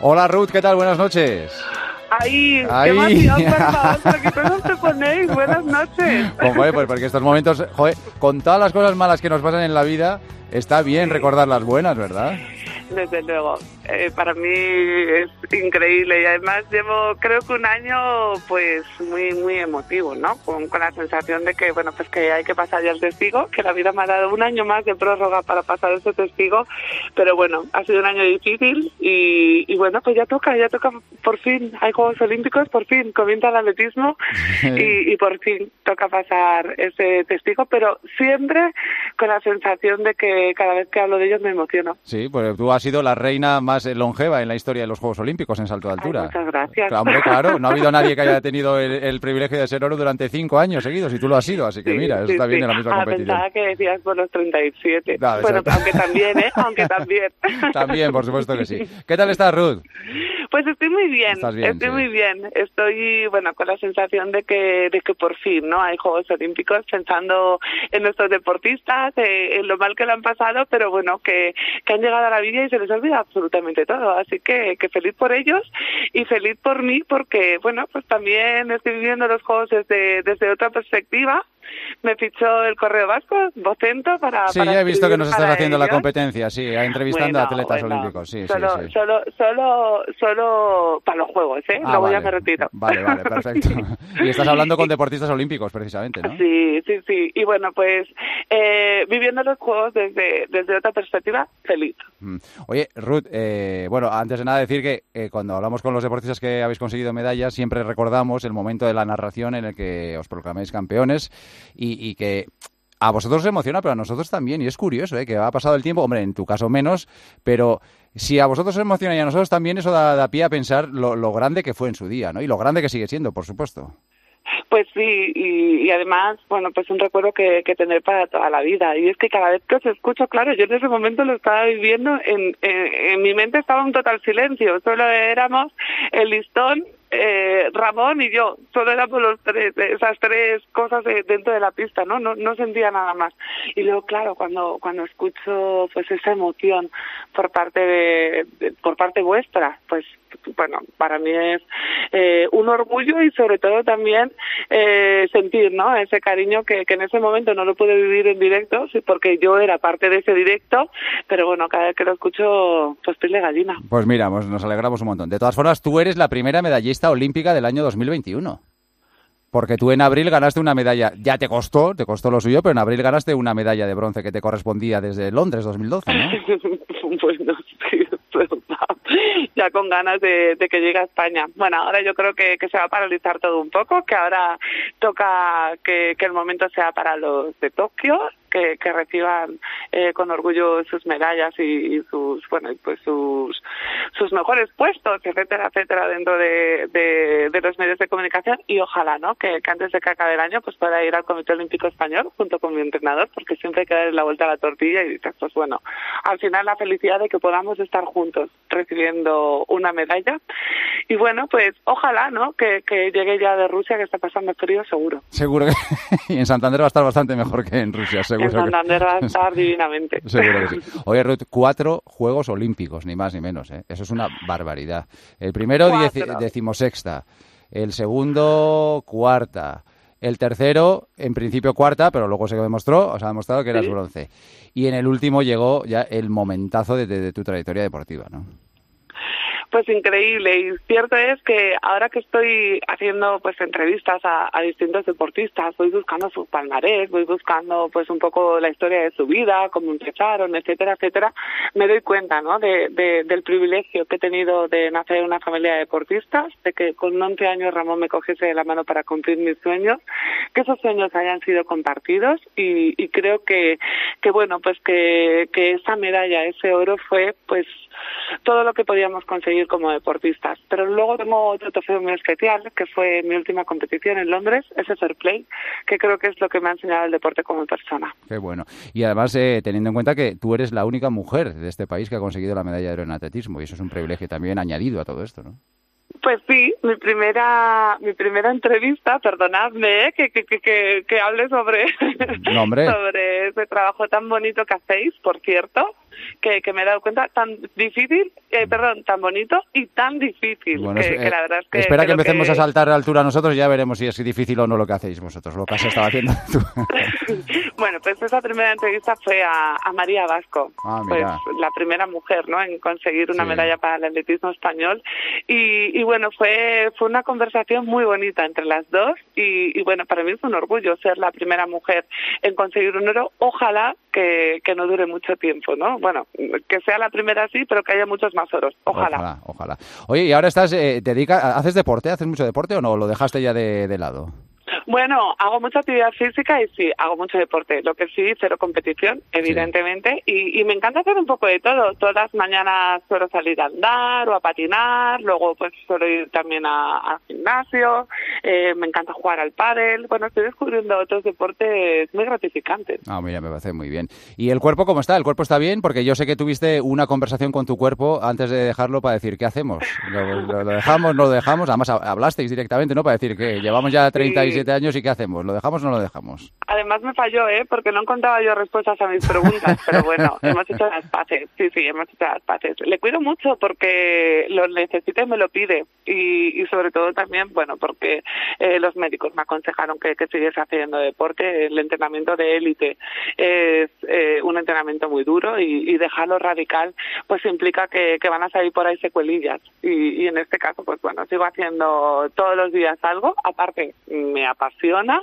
S1: Hola Ruth, ¿qué tal? Buenas noches.
S5: Ahí,
S1: Ahí.
S5: qué emoción, por favor, ¿por qué todos te ponéis? Buenas noches.
S1: Pues, joder, pues porque estos momentos, joder, con todas las cosas malas que nos pasan en la vida, está bien recordar las buenas, ¿verdad?
S5: Desde luego, eh, para mí es increíble y además llevo creo que un año pues muy muy emotivo, ¿no? Con, con la sensación de que bueno pues que hay que pasar ya el testigo, que la vida me ha dado un año más de prórroga para pasar ese testigo, pero bueno, ha sido un año difícil y, y bueno pues ya toca, ya toca por fin, hay Juegos Olímpicos, por fin comienza el atletismo y, y por fin toca pasar ese testigo, pero siempre con la sensación de que cada vez que hablo de ellos me emociono.
S1: Sí, pues tú has sido la reina más longeva en la historia de los Juegos Olímpicos en salto de altura.
S5: Ay, muchas gracias.
S1: Claro, hombre, claro, no ha habido nadie que haya tenido el, el privilegio de ser oro durante cinco años seguidos y tú lo has sido, así que
S5: Sí,
S1: mira, eso
S5: sí,
S1: está bien
S5: sí.
S1: en la misma
S5: Ah,
S1: competición.
S5: Pensaba que decías por los treinta y siete.
S1: No,
S5: bueno,
S1: exacto.
S5: aunque también, ¿eh? Aunque también.
S1: También, por supuesto que sí. ¿Qué tal estás, Ruth?
S5: Pues estoy muy bien,
S1: Estás bien,
S5: estoy
S1: sí.
S5: muy bien. Estoy, bueno, con la sensación de que de que por fin, ¿no? Hay Juegos Olímpicos, pensando en nuestros deportistas, eh, en lo mal que lo han pasado, pero bueno, que, que han llegado a la vida y se les olvida absolutamente todo. Así que, que feliz por ellos y feliz por mí porque, bueno, pues también estoy viviendo los Juegos desde, desde otra perspectiva. Me fichó el Correo Vasco, Vocento, para...
S1: Sí,
S5: para
S1: ya he visto que
S5: escribir
S1: nos estás
S5: para
S1: haciendo la
S5: ellos.
S1: competencia, sí, entrevistando a
S5: Bueno,
S1: atletas
S5: bueno,
S1: olímpicos, sí,
S5: solo,
S1: sí, sí.
S5: Solo, solo, solo para los Juegos, ¿eh?
S1: Ah,
S5: Luego ya
S1: vale.
S5: me retiro.
S1: Vale, vale, perfecto. Y estás hablando con deportistas olímpicos, precisamente, ¿no?
S5: Sí, sí, sí. Y bueno, pues eh, viviendo los Juegos desde, desde otra perspectiva, feliz.
S1: Mm. Oye, Ruth, eh, bueno, antes de nada decir que eh, cuando hablamos con los deportistas que habéis conseguido medallas, siempre recordamos el momento de la narración en el que os proclamáis campeones y, y que a vosotros os emociona, pero a nosotros también. Y es curioso, ¿eh? Que ha pasado el tiempo, hombre, en tu caso menos, pero si a vosotros os emociona y a nosotros también, eso da, da pie a pensar lo, lo grande que fue en su día, ¿no? Y lo grande que sigue siendo, por supuesto.
S5: Pues sí, y, y además, bueno, pues un recuerdo que, que tener para toda la vida. Y es que cada vez que os escucho, claro, yo en ese momento lo estaba viviendo, en, en, en mi mente estaba un total silencio. Solo éramos el listón, eh, Ramón y yo. Solo éramos los tres, esas tres cosas de, dentro de la pista, ¿no? ¿no? No sentía nada más. Y luego, claro, cuando cuando escucho pues esa emoción por parte de, de por parte vuestra, pues bueno, para mí es eh, un orgullo y sobre todo también eh, sentir, ¿no? Ese cariño que, que en ese momento no lo pude vivir en directo, sí, porque yo era parte de ese directo, pero bueno, cada vez que lo escucho, pues piel de gallina.
S1: Pues mira, pues nos alegramos un montón. De todas formas, tú eres la primera medallista olímpica del año dos mil veintiuno. Porque tú en abril ganaste una medalla, ya te costó, te costó lo suyo, pero en abril ganaste una medalla de bronce que te correspondía desde Londres dos mil doce, ¿no?
S5: Bueno, sí, es verdad. Ya con ganas de, de que llegue a España. Bueno, ahora yo creo que, que se va a paralizar todo un poco, que ahora toca que, que el momento sea para los de Tokio, que, que reciban eh, con orgullo sus medallas y, y sus, bueno, pues sus sus mejores puestos, etcétera, etcétera, dentro de, de, de los medios de comunicación y ojalá, ¿no? Que, que antes de que acabe el año pues pueda ir al Comité Olímpico Español junto con mi entrenador, porque siempre hay que darle la vuelta a la tortilla y dices, pues bueno, al final la felicidad de que podamos estar juntos recibiendo una medalla y bueno, pues ojalá, ¿no? Que, que llegue ya de Rusia, que está pasando frío, seguro.
S1: Seguro que y en Santander va a estar bastante mejor que en Rusia, seguro.
S5: En Santander
S1: que...
S5: va a estar divinamente.
S1: Seguro que sí. Oye, Ruth, cuatro Juegos Olímpicos, ni más ni menos, ¿eh? Eso es una barbaridad. El primero, dieci decimosexta. El segundo, cuarta. El tercero, en principio cuarta, pero luego se demostró, o sea, ha demostrado que eras
S5: Sí.
S1: bronce. Y en el último llegó ya el momentazo de, de, de tu trayectoria deportiva, ¿no?
S5: Pues increíble, y cierto es que ahora que estoy haciendo pues entrevistas a, a distintos deportistas, voy buscando su palmarés, voy buscando pues un poco la historia de su vida, cómo empezaron, etcétera, etcétera, me doy cuenta, ¿no? De, de, del privilegio que he tenido de nacer en una familia de deportistas, de que con once años Ramón me cogiese de la mano para cumplir mis sueños, que esos sueños hayan sido compartidos y, y creo que, que bueno, pues que, que esa medalla, ese oro fue pues todo lo que podíamos conseguir como deportistas. Pero luego tengo otro trofeo muy especial, que fue mi última competición en Londres, ese fair play, que creo que es lo que me ha enseñado el deporte como persona.
S1: Qué bueno. Y además, eh, teniendo en cuenta que tú eres la única mujer de este país que ha conseguido la medalla de oro en atletismo, y eso es un privilegio también añadido a todo esto, ¿no?
S5: Pues sí, mi primera mi primera entrevista, perdonadme, ¿eh? que, que, que, que, que hable sobre,
S1: No, hombre.
S5: sobre ese trabajo tan bonito que hacéis, por cierto, que, que me he dado cuenta, tan difícil, eh, perdón, tan bonito y tan difícil,
S1: Bueno,
S5: que,
S1: es-
S5: que la verdad es que...
S1: espera que
S5: creo
S1: empecemos
S5: que-
S1: a saltar a altura nosotros y ya veremos si es difícil o no lo que hacéis vosotros, lo que has estado haciendo tú.
S5: Bueno, pues esa primera entrevista fue a, a María Vasco,
S1: Ah,
S5: pues
S1: mira.
S5: la primera mujer, ¿no?, en conseguir una
S1: Sí.
S5: medalla para el atletismo español. Y, y bueno, fue fue una conversación muy bonita entre las dos y, y bueno, para mí es un orgullo ser la primera mujer en conseguir un oro. Ojalá que, que no dure mucho tiempo, ¿no? Bueno, que sea la primera sí, pero que haya muchos más oros. Ojalá.
S1: Ojalá, ojalá. Oye, y ahora estás, eh, te dedicas, ¿haces deporte? ¿Haces mucho deporte o no? ¿Lo dejaste ya de, de lado?
S5: Bueno, hago mucha actividad física y sí, hago mucho deporte. Lo que sí, cero competición, evidentemente. Y, y me encanta hacer un poco de todo. Todas las mañanas suelo salir a andar o a patinar. Luego, pues, suelo ir también a- al gimnasio. Eh, me encanta jugar al pádel. Bueno, estoy descubriendo otros deportes muy gratificantes.
S1: Ah, mira, me parece muy bien. ¿Y el cuerpo cómo está? ¿El cuerpo está bien? Porque yo sé que tuviste una conversación con tu cuerpo antes de dejarlo para decir, ¿qué hacemos? ¿Lo, lo- lo dejamos, no lo dejamos? Además, ha- hablasteis directamente, ¿no? Para decir que llevamos ya treinta y siete años y ¿qué hacemos? ¿Lo dejamos o no lo dejamos?
S5: Además me falló, ¿eh? Porque no encontraba yo respuestas a mis preguntas, pero bueno, hemos hecho las paces. Sí, sí, hemos hecho las paces. Le cuido mucho porque lo necesita y me lo pide. Y, y sobre todo también, bueno, porque eh, los médicos me aconsejaron que, que siguiese haciendo deporte. El entrenamiento de élite es eh, un entrenamiento muy duro y, y dejarlo radical pues implica que, que van a salir por ahí secuelillas. Y, y en este caso, pues bueno, sigo haciendo todos los días algo. Aparte, me apasiona.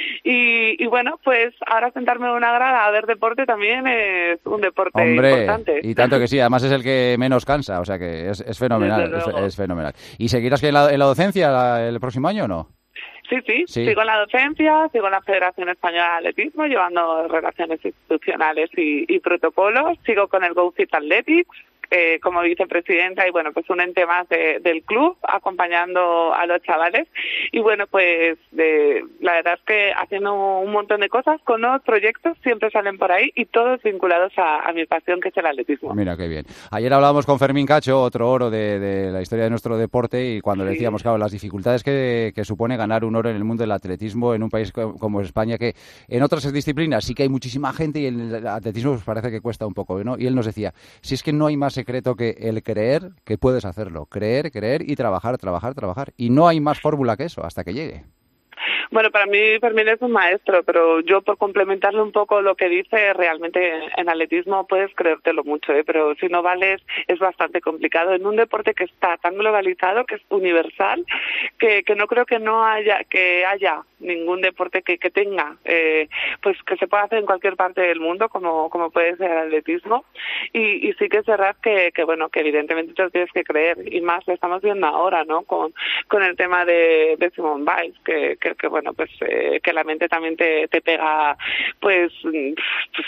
S5: Y, y bueno, pues ahora sentarme en una grada a ver deporte también es un deporte
S1: Hombre,
S5: importante.
S1: y tanto que sí, además es el que menos cansa, o sea que es, es fenomenal,
S5: Desde
S1: es,
S5: luego.
S1: es fenomenal. ¿Y seguirás que en la, en la docencia la- el próximo año o no?
S5: Sí, sí,
S1: Sí.
S5: sigo en la docencia, sigo en la Federación Española de Atletismo, llevando relaciones institucionales y, y protocolos, sigo con el Go Fit Athletics, eh, como vicepresidenta y bueno, pues un ente más de- del club, acompañando a los chavales y bueno, pues de, la verdad es que haciendo un montón de cosas con nuevos proyectos, siempre salen por ahí y todos vinculados a, a mi pasión que es el atletismo.
S1: Mira qué bien. Ayer hablábamos con Fermín Cacho, otro oro de, de la historia de nuestro deporte, y cuando le
S5: Sí.
S1: decíamos, claro, las dificultades que, que supone ganar un oro en el mundo del atletismo en un país co- como España, que en otras disciplinas sí que hay muchísima gente y en el atletismo pues parece que cuesta un poco, ¿no? Y él nos decía, si es que no hay más secreto que el creer que puedes hacerlo, creer, creer y trabajar, trabajar, trabajar. Y no hay más fórmula que eso hasta que llegue.
S5: Bueno, para mí Fermín es un maestro, pero yo por complementarle un poco lo que dice, realmente en atletismo puedes creértelo mucho, ¿eh? Pero si no vales es bastante complicado. En un deporte que está tan globalizado, que es universal, que, que no creo que no haya que haya ningún deporte que, que tenga, eh, pues que se pueda hacer en cualquier parte del mundo, como, como puede ser el atletismo. Y, y sí que es verdad que, que, bueno, que evidentemente te lo tienes que creer, y más lo estamos viendo ahora, ¿no? Con, con el tema de, de Simone Biles, que, que, que bueno, pues eh, que la mente también te, te pega, pues, mm, pues,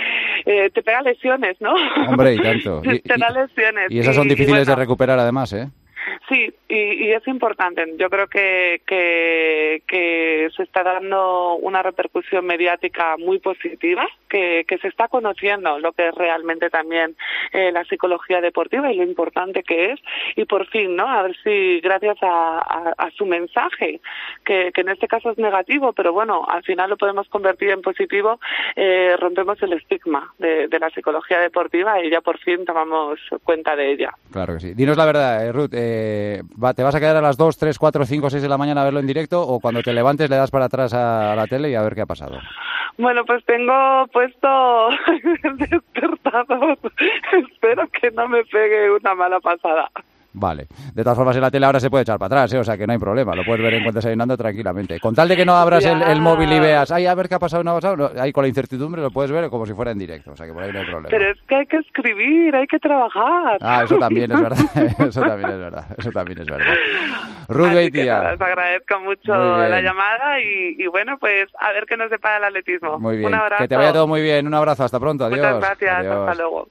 S5: eh, te pega lesiones, ¿no?
S1: Hombre, y tanto. Y,
S5: te da lesiones.
S1: y esas son
S5: y- y
S1: difíciles
S5: bueno,
S1: de recuperar además, ¿eh?
S5: Sí, y, y es importante. Yo creo que, que, que se está dando una repercusión mediática muy positiva, que, que se está conociendo lo que es realmente también eh, la psicología deportiva y lo importante que es. Y por fin, ¿no? A ver si gracias a, a, a su mensaje, que, que en este caso es negativo, pero bueno, al final lo podemos convertir en positivo, eh, rompemos el estigma de, de la psicología deportiva y ya por fin tomamos cuenta de ella.
S1: Claro que sí. Dinos la verdad, eh, Ruth, eh, va- ¿te vas a quedar a las dos, tres, cuatro, cinco, seis de la mañana a verlo en directo o cuando te levantes le das para atrás a, a la tele y a ver qué ha pasado?
S5: Bueno, pues tengo puesto el despertador. Espero que no me pegue una mala pasada.
S1: Vale. De todas formas, en la tele ahora se puede echar para atrás, ¿eh? O sea que no hay problema. Lo puedes ver en cuanto desayunando tranquilamente. Con tal de que no abras el, el móvil y veas, ay, a ver qué ha pasado, no ha pasado. No, ahí con la incertidumbre lo puedes ver como si fuera en directo. O sea que por ahí no hay problema.
S5: Pero es que hay que escribir, hay que trabajar.
S1: Ah, eso también es verdad. Eso también es verdad. Eso también es verdad. Ruth
S5: Así que
S1: Beitia.
S5: nada, os agradezco mucho
S1: Muy bien.
S5: la llamada y, y bueno, pues a ver qué nos depara el atletismo.
S1: Muy bien.
S5: Un abrazo.
S1: Que te vaya todo muy bien. Un abrazo. Hasta pronto. Adiós.
S5: Muchas gracias.
S1: Adiós.
S5: Hasta luego.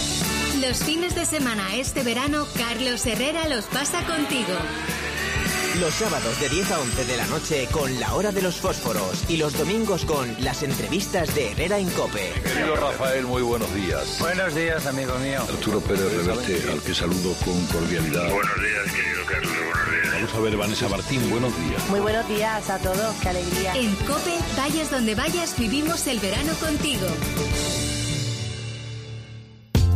S9: Los fines de semana este verano, Carlos Herrera los pasa contigo.
S8: Los sábados de diez a once de la noche con La Hora de los Fósforos y los domingos con las entrevistas de Herrera en COPE.
S2: Querido Rafael, muy buenos días.
S6: Buenos días, amigo mío.
S2: Arturo Pérez Reverte, al que saludo con cordialidad. Buenos días, querido Carlos, buenos días. Vamos a ver, Vanessa Martín, buenos días.
S9: Muy buenos días a todos, qué alegría. En COPE, vayas donde vayas, vivimos el verano contigo.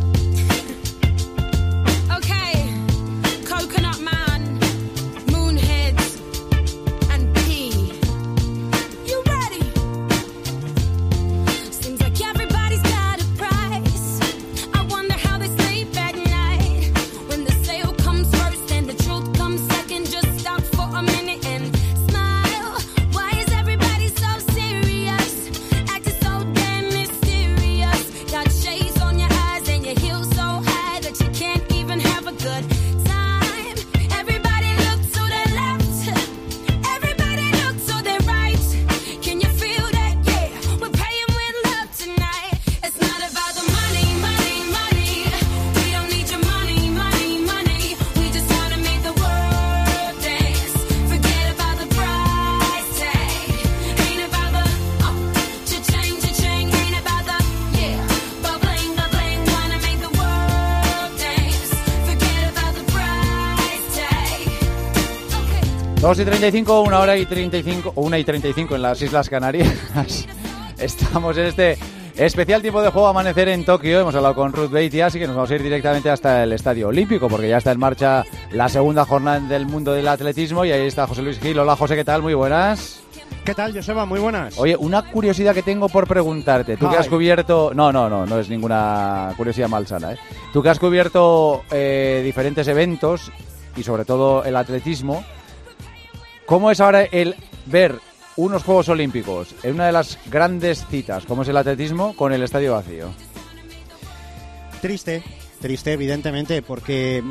S1: dos y treinta y cinco, una hora y treinta y cinco, o una y treinta y cinco en las Islas Canarias. Estamos en este especial tiempo de juego Amanecer en Tokio. Hemos hablado con Ruth Beatty, así que nos vamos a ir directamente hasta el Estadio Olímpico, porque ya está en marcha la segunda jornada del mundo del atletismo. Y ahí está José Luis Gil. Hola, José, ¿qué tal? Muy buenas.
S16: ¿Qué tal, Joseba? Muy buenas.
S1: Oye, una curiosidad que tengo por preguntarte. Tú que has cubierto... No, no, no, no es ninguna curiosidad malsana, ¿eh? Tú que has cubierto eh, diferentes eventos y sobre todo el atletismo, ¿cómo es ahora el ver unos Juegos Olímpicos en una de las grandes citas, como es el atletismo, con el estadio vacío?
S16: Triste, triste evidentemente, porque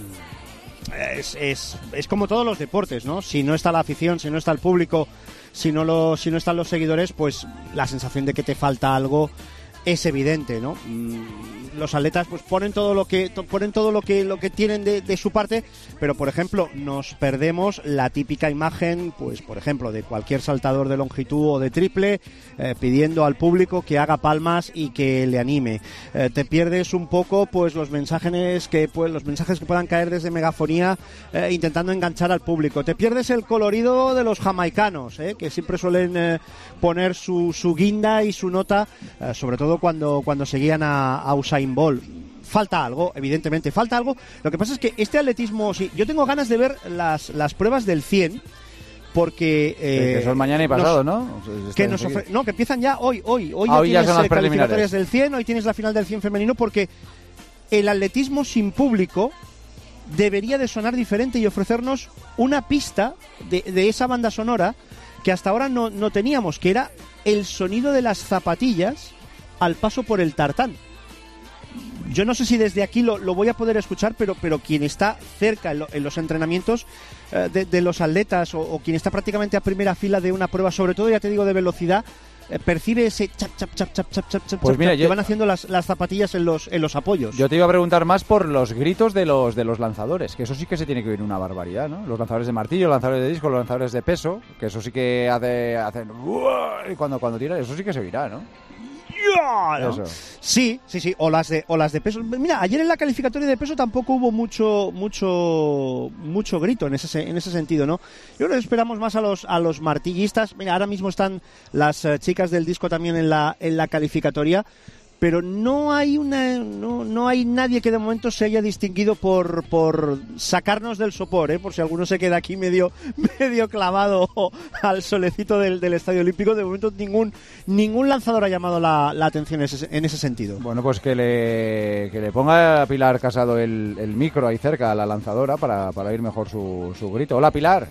S16: es, es, es como todos los deportes, ¿no? Si no está la afición, si no está el público, si no, lo, si no están los seguidores, pues la sensación de que te falta algo es evidente, ¿no? Los atletas pues ponen todo lo que ponen todo lo que lo que tienen de, de su parte, pero por ejemplo nos perdemos la típica imagen, pues por ejemplo de cualquier saltador de longitud o de triple eh, pidiendo al público que haga palmas y que le anime. Eh, te pierdes un poco pues los mensajes que pues los mensajes que puedan caer desde megafonía eh, intentando enganchar al público. Te pierdes el colorido de los jamaicanos, eh, que siempre suelen eh, poner su, su guinda y su nota, eh, sobre todo cuando cuando seguían a, a Usain Bolt. Falta algo, evidentemente, falta algo. Lo que pasa es que este atletismo, sí, yo tengo ganas de ver las, las pruebas del cien, porque... Eh,
S1: que son mañana y pasado,
S16: nos,
S1: ¿no?
S16: Que nos ofre- no, que empiezan ya hoy, hoy. Hoy
S1: ah,
S16: ya
S1: hoy
S16: tienes
S1: ya son las
S16: calificatorias del cien, hoy tienes la final del cien femenino, porque el atletismo sin público debería de sonar diferente y ofrecernos una pista de, de esa banda sonora que hasta ahora no, no teníamos, que era el sonido de las zapatillas al paso por el tartán. Yo no sé si desde aquí lo, lo voy a poder escuchar, pero, pero quien está cerca en, lo, en los entrenamientos eh, de, de los atletas o, o quien está prácticamente a primera fila de una prueba, sobre todo, ya te digo, de velocidad, eh, percibe ese chap, chap, chap, chap, chap, chap,
S1: pues
S16: chap,
S1: mira,
S16: chap,
S1: yo,
S16: que van haciendo las, las zapatillas en los, en los apoyos.
S1: Yo te iba a preguntar más por los gritos de los de los lanzadores, que eso sí que se tiene que oír una barbaridad, ¿no? Los lanzadores de martillo, los lanzadores de disco, los lanzadores de peso, que eso sí que hace, hacen... Y cuando, cuando tiran, eso sí que se oirá, ¿no?
S16: ¿no? Eso. Sí, sí, sí, o las de o las de peso. Mira, ayer en la calificatoria de peso tampoco hubo mucho mucho mucho grito en ese en ese sentido, ¿no? Yo creo que esperamos más a los a los martillistas. Mira, ahora mismo están las uh, chicas del disco también en la en la calificatoria, pero no hay una no, no hay nadie que de momento se haya distinguido por por sacarnos del sopor, ¿eh? Por si alguno se queda aquí medio medio clavado al solecito del, del Estadio Olímpico. De momento ningún ningún lanzador ha llamado la, la atención en ese, en ese sentido.
S1: Bueno, pues que le que le ponga a Pilar Casado el, el micro ahí cerca a la lanzadora para, para oír mejor su, su grito. Hola, Pilar.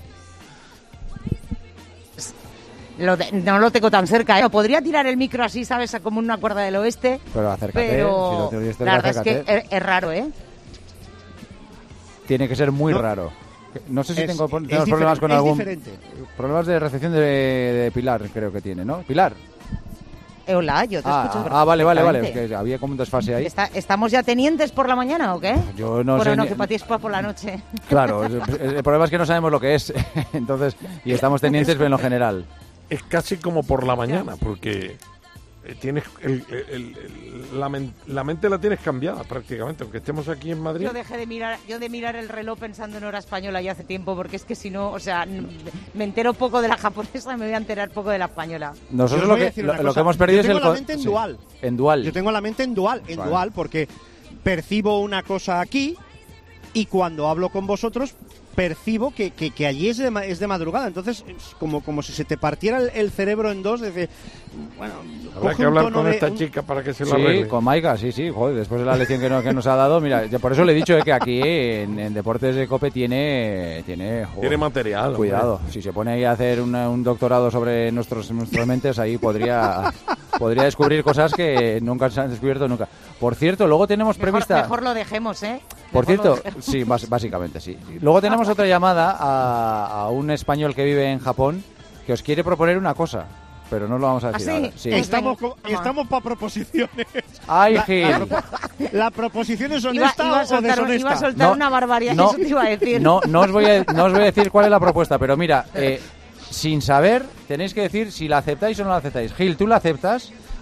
S17: Lo de, no lo tengo tan cerca, ¿eh? Podría tirar el micro así, ¿sabes? Como una cuerda del oeste.
S1: Pero acércate,
S17: pero
S1: si lo te oyes cerca,
S17: la verdad
S1: acércate.
S17: es que es, es raro, ¿eh?
S1: Tiene que ser muy
S16: no,
S1: raro. No sé si
S16: es,
S1: tengo
S16: es
S1: tenemos problemas con
S16: es
S1: algún...
S16: diferente.
S1: Problemas de recepción de, de Pilar, creo que tiene, ¿no? Pilar.
S17: Eh, hola, yo te
S1: ah,
S17: escucho
S1: Ah, vale, vale, vale.
S17: perfectamente.
S1: Es que había como un desfase ahí.
S17: Está, ¿Estamos ya tenientes por la mañana o qué?
S1: Yo no
S17: bueno,
S1: sé...
S17: no,
S1: ni-
S17: que para ti es pa- por la noche.
S1: Claro, el, el problema es que no sabemos lo que es. Entonces, y estamos tenientes pero en lo general.
S23: Es casi como por la mañana, porque eh, tienes el, el- el- el- la, men- la mente la tienes cambiada prácticamente, aunque estemos aquí en Madrid.
S17: Yo dejé de mirar, yo de mirar el reloj pensando en hora española ya hace tiempo, porque es que si no, o sea, n- me entero poco de la japonesa y me voy a enterar poco de la española.
S1: Nosotros
S16: Yo os
S1: lo
S16: voy a
S1: que,
S16: decir
S1: lo,
S16: una
S1: lo
S16: cosa.
S1: que hemos perdido
S16: Yo
S1: es
S16: tengo
S1: el...
S16: la
S1: co-
S16: mente en
S1: sí,
S16: dual.
S1: En dual.
S16: Yo tengo la mente en dual, en
S1: Vale.
S16: dual, porque percibo una cosa aquí y cuando hablo con vosotros percibo que, que, que allí es de, ma- es de madrugada. Entonces, es como, como si se te partiera el, el cerebro en dos. Desde, bueno,
S23: Habrá
S16: coge
S23: que
S16: un
S23: hablar
S16: tono
S23: con
S16: de-
S23: esta
S16: un-
S23: chica para que se lo
S1: Sí,
S23: arregle.
S1: con Maika, sí, sí, joder, después de la lección que, no- que nos ha dado, mira, yo por eso le he dicho eh, que aquí en, en Deportes de COPE tiene, tiene, joder,
S23: Tiene material.
S1: cuidado,
S23: hombre.
S1: si se pone ahí a hacer una- un doctorado sobre nuestros, nuestras mentes, ahí podría, podría descubrir cosas que nunca se han descubierto nunca. Por cierto, luego tenemos
S17: Mejor,
S1: prevista...
S17: mejor lo dejemos, ¿eh?
S1: Por
S17: Mejor lo
S1: cierto,
S17: dejemos.
S1: sí, bas- básicamente sí. Luego tenemos otra llamada a, a un español que vive en Japón que os quiere proponer una cosa, pero no lo vamos a decir
S17: ¿Ah, sí?
S1: ahora. Sí.
S16: Estamos, co- estamos para proposiciones.
S1: Ay,
S16: La-
S1: Gil.
S16: la, propo- ¿La proposición es
S17: Iba,
S16: honesta
S17: iba a
S16: o
S17: soltar,
S16: deshonesta?
S17: iba a soltar
S1: No,
S17: una barbaridad,
S1: no,
S17: eso te iba a decir.
S1: No, no os voy a, no os voy a decir cuál es la propuesta, pero mira, eh, sin saber, tenéis que decir si la aceptáis o no la aceptáis. Gil, ¿tú la aceptas?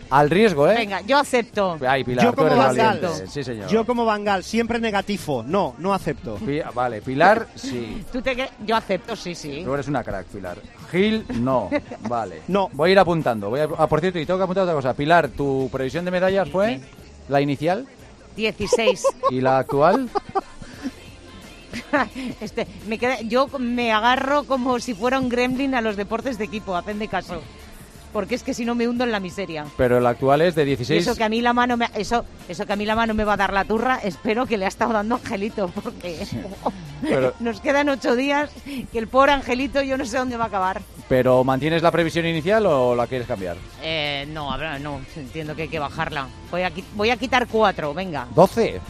S1: Al riesgo, ¿eh?
S17: Venga, yo acepto.
S1: Ay, Pilar,
S16: Yo
S1: tú
S16: como
S1: eres
S16: Van Gaal,
S1: valiente. Sí, señor.
S16: yo como Van Gaal, siempre negativo. No, no acepto.
S1: Pi- vale, Pilar, sí.
S17: ¿Tú te cre- Yo acepto, sí, sí.
S1: Tú eres una crack, Pilar. Gil, no. Vale.
S16: No.
S1: Voy a ir apuntando. Voy a... Ah, por cierto, y tengo que apuntar otra cosa. Pilar, ¿tu previsión de medallas fue la inicial?
S17: dieciséis.
S1: ¿Y la actual?
S17: Este, me queda, yo me agarro como si fuera un gremlin a los deportes de equipo, hacen de caso. Porque es que si no me hundo en la miseria.
S1: Pero la actual es de
S17: Y
S1: dieciséis.
S17: eso que a mí la mano me, eso, eso que a mí la mano me va a dar la turra, espero que le ha estado dando Angelito, porque
S1: Pero,
S17: nos quedan ocho días que el pobre Angelito yo no sé dónde va a acabar.
S1: pero ¿mantienes la previsión inicial o la quieres cambiar?
S17: Eh, no, habrá, no, entiendo que hay que bajarla. Voy a, qui- voy a quitar cuatro, venga.
S1: ¿doce?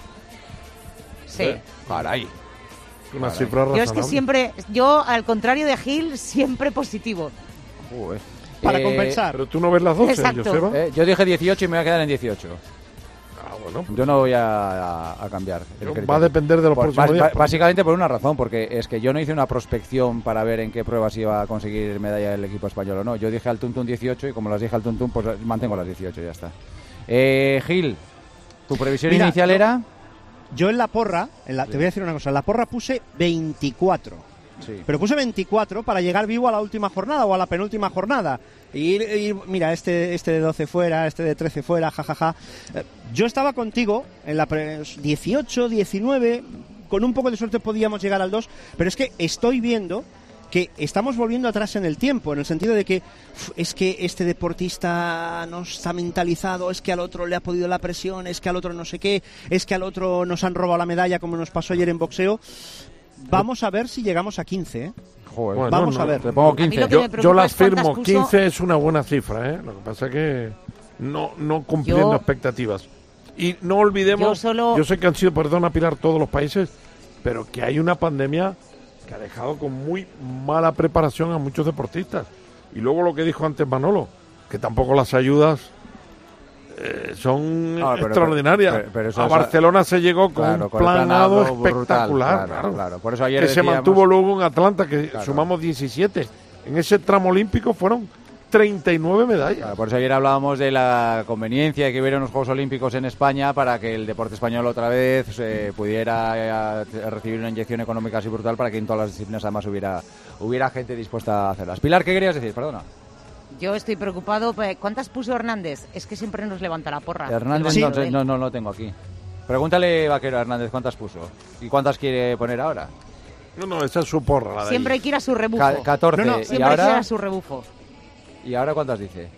S17: Sí.
S1: Eh, Caray.
S23: Una
S1: Caray.
S23: cifra
S17: Yo es que
S23: razonable.
S17: siempre, yo al contrario de Gil, siempre positivo.
S1: Joder.
S16: Para
S1: Eh,
S16: compensar.
S23: Pero tú no ves las doce,
S17: Exacto.
S23: Joseba.
S1: eh, yo dije dieciocho y me voy a quedar en dieciocho.
S23: Ah, bueno.
S1: Yo no voy a, a- a cambiar. el
S23: Va
S1: criterio.
S23: a depender de los
S1: Por-
S23: próximos
S1: bas-
S23: días.
S1: ba- Básicamente por una razón, porque es que yo no hice una prospección para ver en qué pruebas iba a conseguir medalla el equipo español o no. Yo dije al Tuntún dieciocho y como las dije al Tuntún, pues mantengo las dieciocho y ya está. Eh, Gil, ¿tu previsión
S16: Mira,
S1: inicial
S16: yo-
S1: era?
S16: Yo en la porra, en la, te voy a decir una cosa, en la porra puse veinticuatro.
S1: Sí.
S16: Pero puse veinticuatro para llegar vivo a la última jornada o a la penúltima jornada. Y, ir- ir- mira, este, este de doce fuera, este de trece fuera, jajaja. Eh, Yo estaba contigo en la pre- dieciocho, diecinueve, con un poco de suerte podíamos llegar al dos, pero es que estoy viendo que estamos volviendo atrás en el tiempo, en el sentido de que uf, es que este deportista no está mentalizado, es que al otro le ha podido la presión, es que al otro no sé qué, es que al otro nos han robado la medalla como nos pasó ayer en boxeo. Vamos a ver si llegamos a quince, ¿eh?
S1: Joder,
S23: Bueno,
S16: Vamos
S23: no,
S16: a ver.
S1: te pongo
S17: A mí
S1: quince.
S17: lo que
S23: Yo,
S17: me
S23: yo
S17: preocupa
S23: las
S17: es cuántas
S23: firmo.
S17: puso-
S23: quince es una buena cifra, ¿eh? Lo que pasa es que no, no cumpliendo
S17: Yo-
S23: expectativas. Y no olvidemos,
S17: Yo solo-
S23: yo sé que han sido, perdona Pilar, todos los países, pero que hay una pandemia que ha dejado con muy mala preparación a muchos deportistas. Y luego lo que dijo antes Manolo, que tampoco las ayudas eh, son
S1: Ah, pero-
S23: extraordinarias.
S1: pero- pero eso
S23: a
S1: es-
S23: Barcelona se llegó con
S1: Claro,
S23: un
S1: con el
S23: planado
S1: planado brutal,
S23: espectacular,
S1: claro,
S23: claro.
S1: claro. Por eso ayer
S23: que se
S1: decíamos-
S23: mantuvo luego en Atlanta, que
S1: Claro.
S23: sumamos diecisiete. En ese tramo olímpico fueron treinta y nueve medallas.
S1: Claro, por eso ayer hablábamos de la conveniencia de que hubiera unos Juegos Olímpicos en España para que el deporte español otra vez eh, pudiera eh, recibir una inyección económica así brutal para que en todas las disciplinas además hubiera, hubiera gente dispuesta a hacerlas. Pilar, ¿qué querías decir? Perdona.
S17: Yo estoy preocupado. pues, ¿Cuántas puso Hernández? Es que siempre nos levanta la porra.
S1: Hernández
S17: El
S1: no,
S17: bandido de él.
S1: no, no lo tengo aquí. Pregúntale, Vaquero, a Hernández cuántas puso y cuántas quiere poner ahora.
S23: No, no, esa es su porra, la de
S17: Siempre hay
S23: ahí.
S17: que ir a su rebufo.
S1: Ca- catorce.
S17: No, no,
S1: ¿Y
S17: siempre hay que ir
S1: ahora?
S17: a su rebufo.
S1: ¿Y ahora cuántas dice?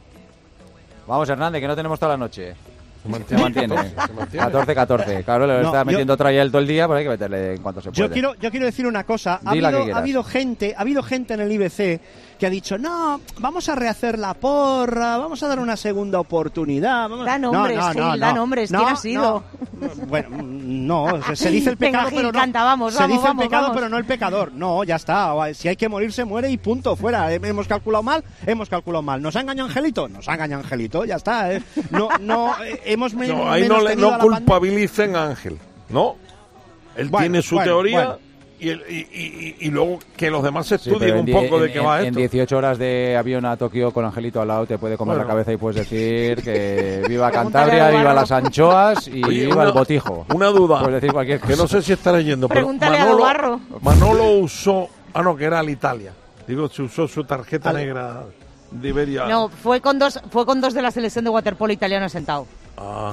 S1: Vamos, Hernández, que no tenemos toda la noche.
S23: Se
S1: Se
S23: mantiene.
S1: mantiene.
S23: Se mantiene.
S1: catorce catorce. Claro, le
S16: No,
S1: está
S16: yo-
S1: metiendo trial todo el día, pero hay que meterle en cuanto se puede.
S16: Yo quiero, yo quiero decir una cosa. Ha
S1: Di la que
S16: habido, ha
S1: quieras.
S16: habido gente, ha habido gente en el I B C que ha dicho, no, vamos a rehacer la porra, vamos a dar una segunda oportunidad. Vamos...
S17: Da nombres,
S16: no, no,
S17: Gil,
S16: no,
S17: da
S16: no.
S17: nombres.
S16: No,
S17: ¿Quién ha sido?
S16: no. Bueno, no, se, se dice el
S17: Venga,
S16: pecado,
S17: Gil,
S16: pero no.
S17: canta, vamos,
S16: se
S17: vamos,
S16: dice
S17: vamos,
S16: el pecado,
S17: vamos.
S16: pero no el pecador. No, ya está. Si hay que morir, se muere y punto, fuera. Hemos calculado mal, hemos calculado mal. ¿Nos ha engañado Angelito? Nos ha engañado Angelito, ya está. ¿eh? No, no, eh, hemos men-
S23: No, ahí no, le,
S16: menostenido
S23: no
S16: a la pandemia.
S23: culpabilicen a Ángel, ¿no? Él
S16: Bueno,
S23: tiene su
S16: bueno,
S23: teoría
S16: bueno.
S23: Y, el- y, y- y- y luego que los demás
S1: Sí,
S23: estudien
S1: pero en
S23: un
S1: die-
S23: poco de
S1: en-
S23: qué
S1: en-
S23: va
S1: En
S23: esto.
S1: dieciocho horas de avión a Tokio con Angelito al lado te puede comer
S23: Bueno.
S1: la cabeza y puedes decir que viva
S23: Pregúntale
S1: Cantabria,
S23: a
S1: viva
S23: Eduardo.
S1: las anchoas y
S23: Oye,
S1: viva
S23: una-
S1: el botijo.
S23: Una duda,
S1: Puedes decir cualquier
S23: que no
S1: cosa.
S23: sé si está leyendo, pero
S17: Pregúntale a
S23: Manolo,
S17: Eduardo.
S23: Manolo usó, ah no, que era al Italia. Digo, se usó su tarjeta
S16: Al-
S23: negra de Iberia.
S17: No, fue con dos, fue con dos de la selección de waterpolo italiano sentado.
S23: Ah,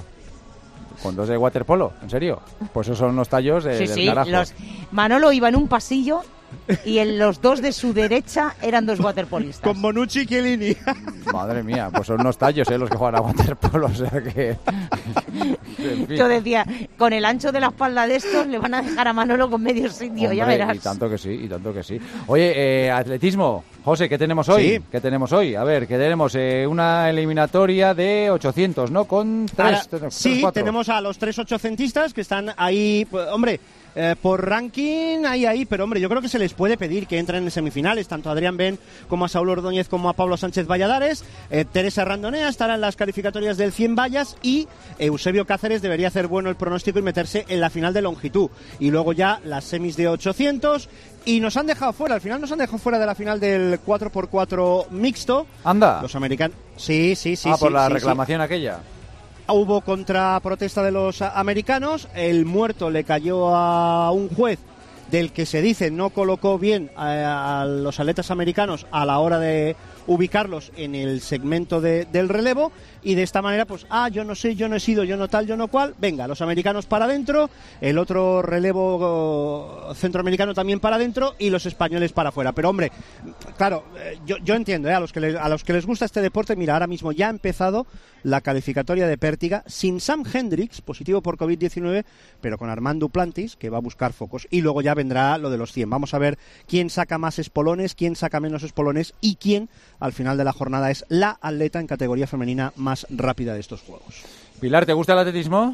S1: Con dos de waterpolo, ¿en serio? Pues esos son los tallos de,
S17: Sí,
S1: del
S17: sí.
S1: carajo.
S17: Los, Manolo iba en un pasillo y en los dos de su derecha eran dos waterpolistas.
S16: Con Bonucci y Chiellini.
S1: Madre mía, pues son unos tallos, ¿eh? Los que juegan a waterpolo, o sea que... En fin.
S17: Yo decía, con el ancho de la espalda de estos le van a dejar a Manolo con medio sitio, ya
S1: Hombre,
S17: verás.
S1: y tanto que sí, y tanto que sí. Oye, eh, atletismo, José, ¿qué tenemos hoy?
S16: Sí.
S1: ¿Qué tenemos hoy? A ver, que tenemos eh, una eliminatoria de ochocientos, ¿no? Con tres,
S16: Ahora,
S1: tres,
S16: sí,
S1: cuatro.
S16: tenemos a los tres ochocentistas que están ahí. Pues, hombre, Eh, por ranking, ahí, ahí, pero hombre, yo creo que se les puede pedir que entren en semifinales, tanto a Adrián Ben como a Saúl Ordóñez como a Pablo Sánchez Valladares. Eh, Teresa Randonea estará en las calificatorias del cien vallas y Eusebio Cáceres debería hacer bueno el pronóstico y meterse en la final de longitud. Y luego ya las semis de ochocientos. Y nos han dejado fuera, al final nos han dejado fuera de la final del cuatro por cuatro mixto.
S1: Anda.
S16: Los americanos. Sí, sí, sí.
S1: Ah,
S16: sí,
S1: por la
S16: sí,
S1: reclamación
S16: sí.
S1: aquella.
S16: Hubo contraprotesta de los americanos, el muerto le cayó a un juez del que se dice no colocó bien a, a los atletas americanos a la hora de ubicarlos en el segmento de, del relevo, y de esta manera pues, ah, yo no sé, yo no he sido, yo no tal, yo no cual, venga, los americanos para adentro, el otro relevo centroamericano también para adentro y los españoles para afuera. Pero hombre, claro, yo, yo entiendo, ¿eh? a, los que les, a los que les gusta este deporte, mira, ahora mismo ya ha empezado la calificatoria de Pértiga sin Sam Hendricks, positivo por covid diecinueve, pero con Armand Duplantis, que va a buscar focos, y luego ya vendrá lo de los cien. Vamos a ver quién saca más espolones, quién saca menos espolones y quién al final de la jornada es la atleta en categoría femenina más rápida de estos Juegos.
S1: Pilar, ¿te gusta el atletismo?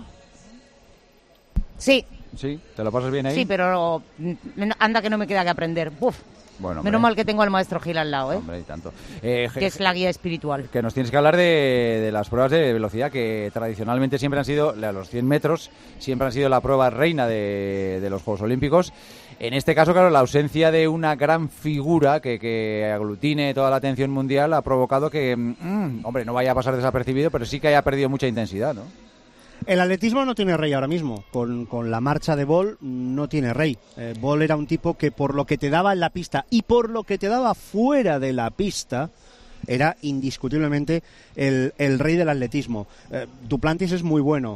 S17: Sí.
S1: Sí, ¿te lo pasas bien ahí?
S17: Sí, pero anda que no me queda que aprender. Uf.
S1: Bueno,
S17: menos mal que tengo al maestro Gil al lado, ¿eh?
S1: Hombre, y tanto. Eh,
S17: que es la guía espiritual.
S1: Que nos tienes que hablar de, de las pruebas de velocidad, que tradicionalmente siempre han sido, los cien metros, siempre han sido la prueba reina de, de los Juegos Olímpicos. En este caso, claro, la ausencia de una gran figura que, que aglutine toda la atención mundial ha provocado que, mmm, hombre, no vaya a pasar desapercibido, pero sí que haya perdido mucha intensidad, ¿no?
S16: El atletismo no tiene rey ahora mismo. Con, con la marcha de Boll no tiene rey. Eh, Boll era un tipo que por lo que te daba en la pista y por lo que te daba fuera de la pista era indiscutiblemente el, el rey del atletismo. Eh, Duplantis es muy bueno,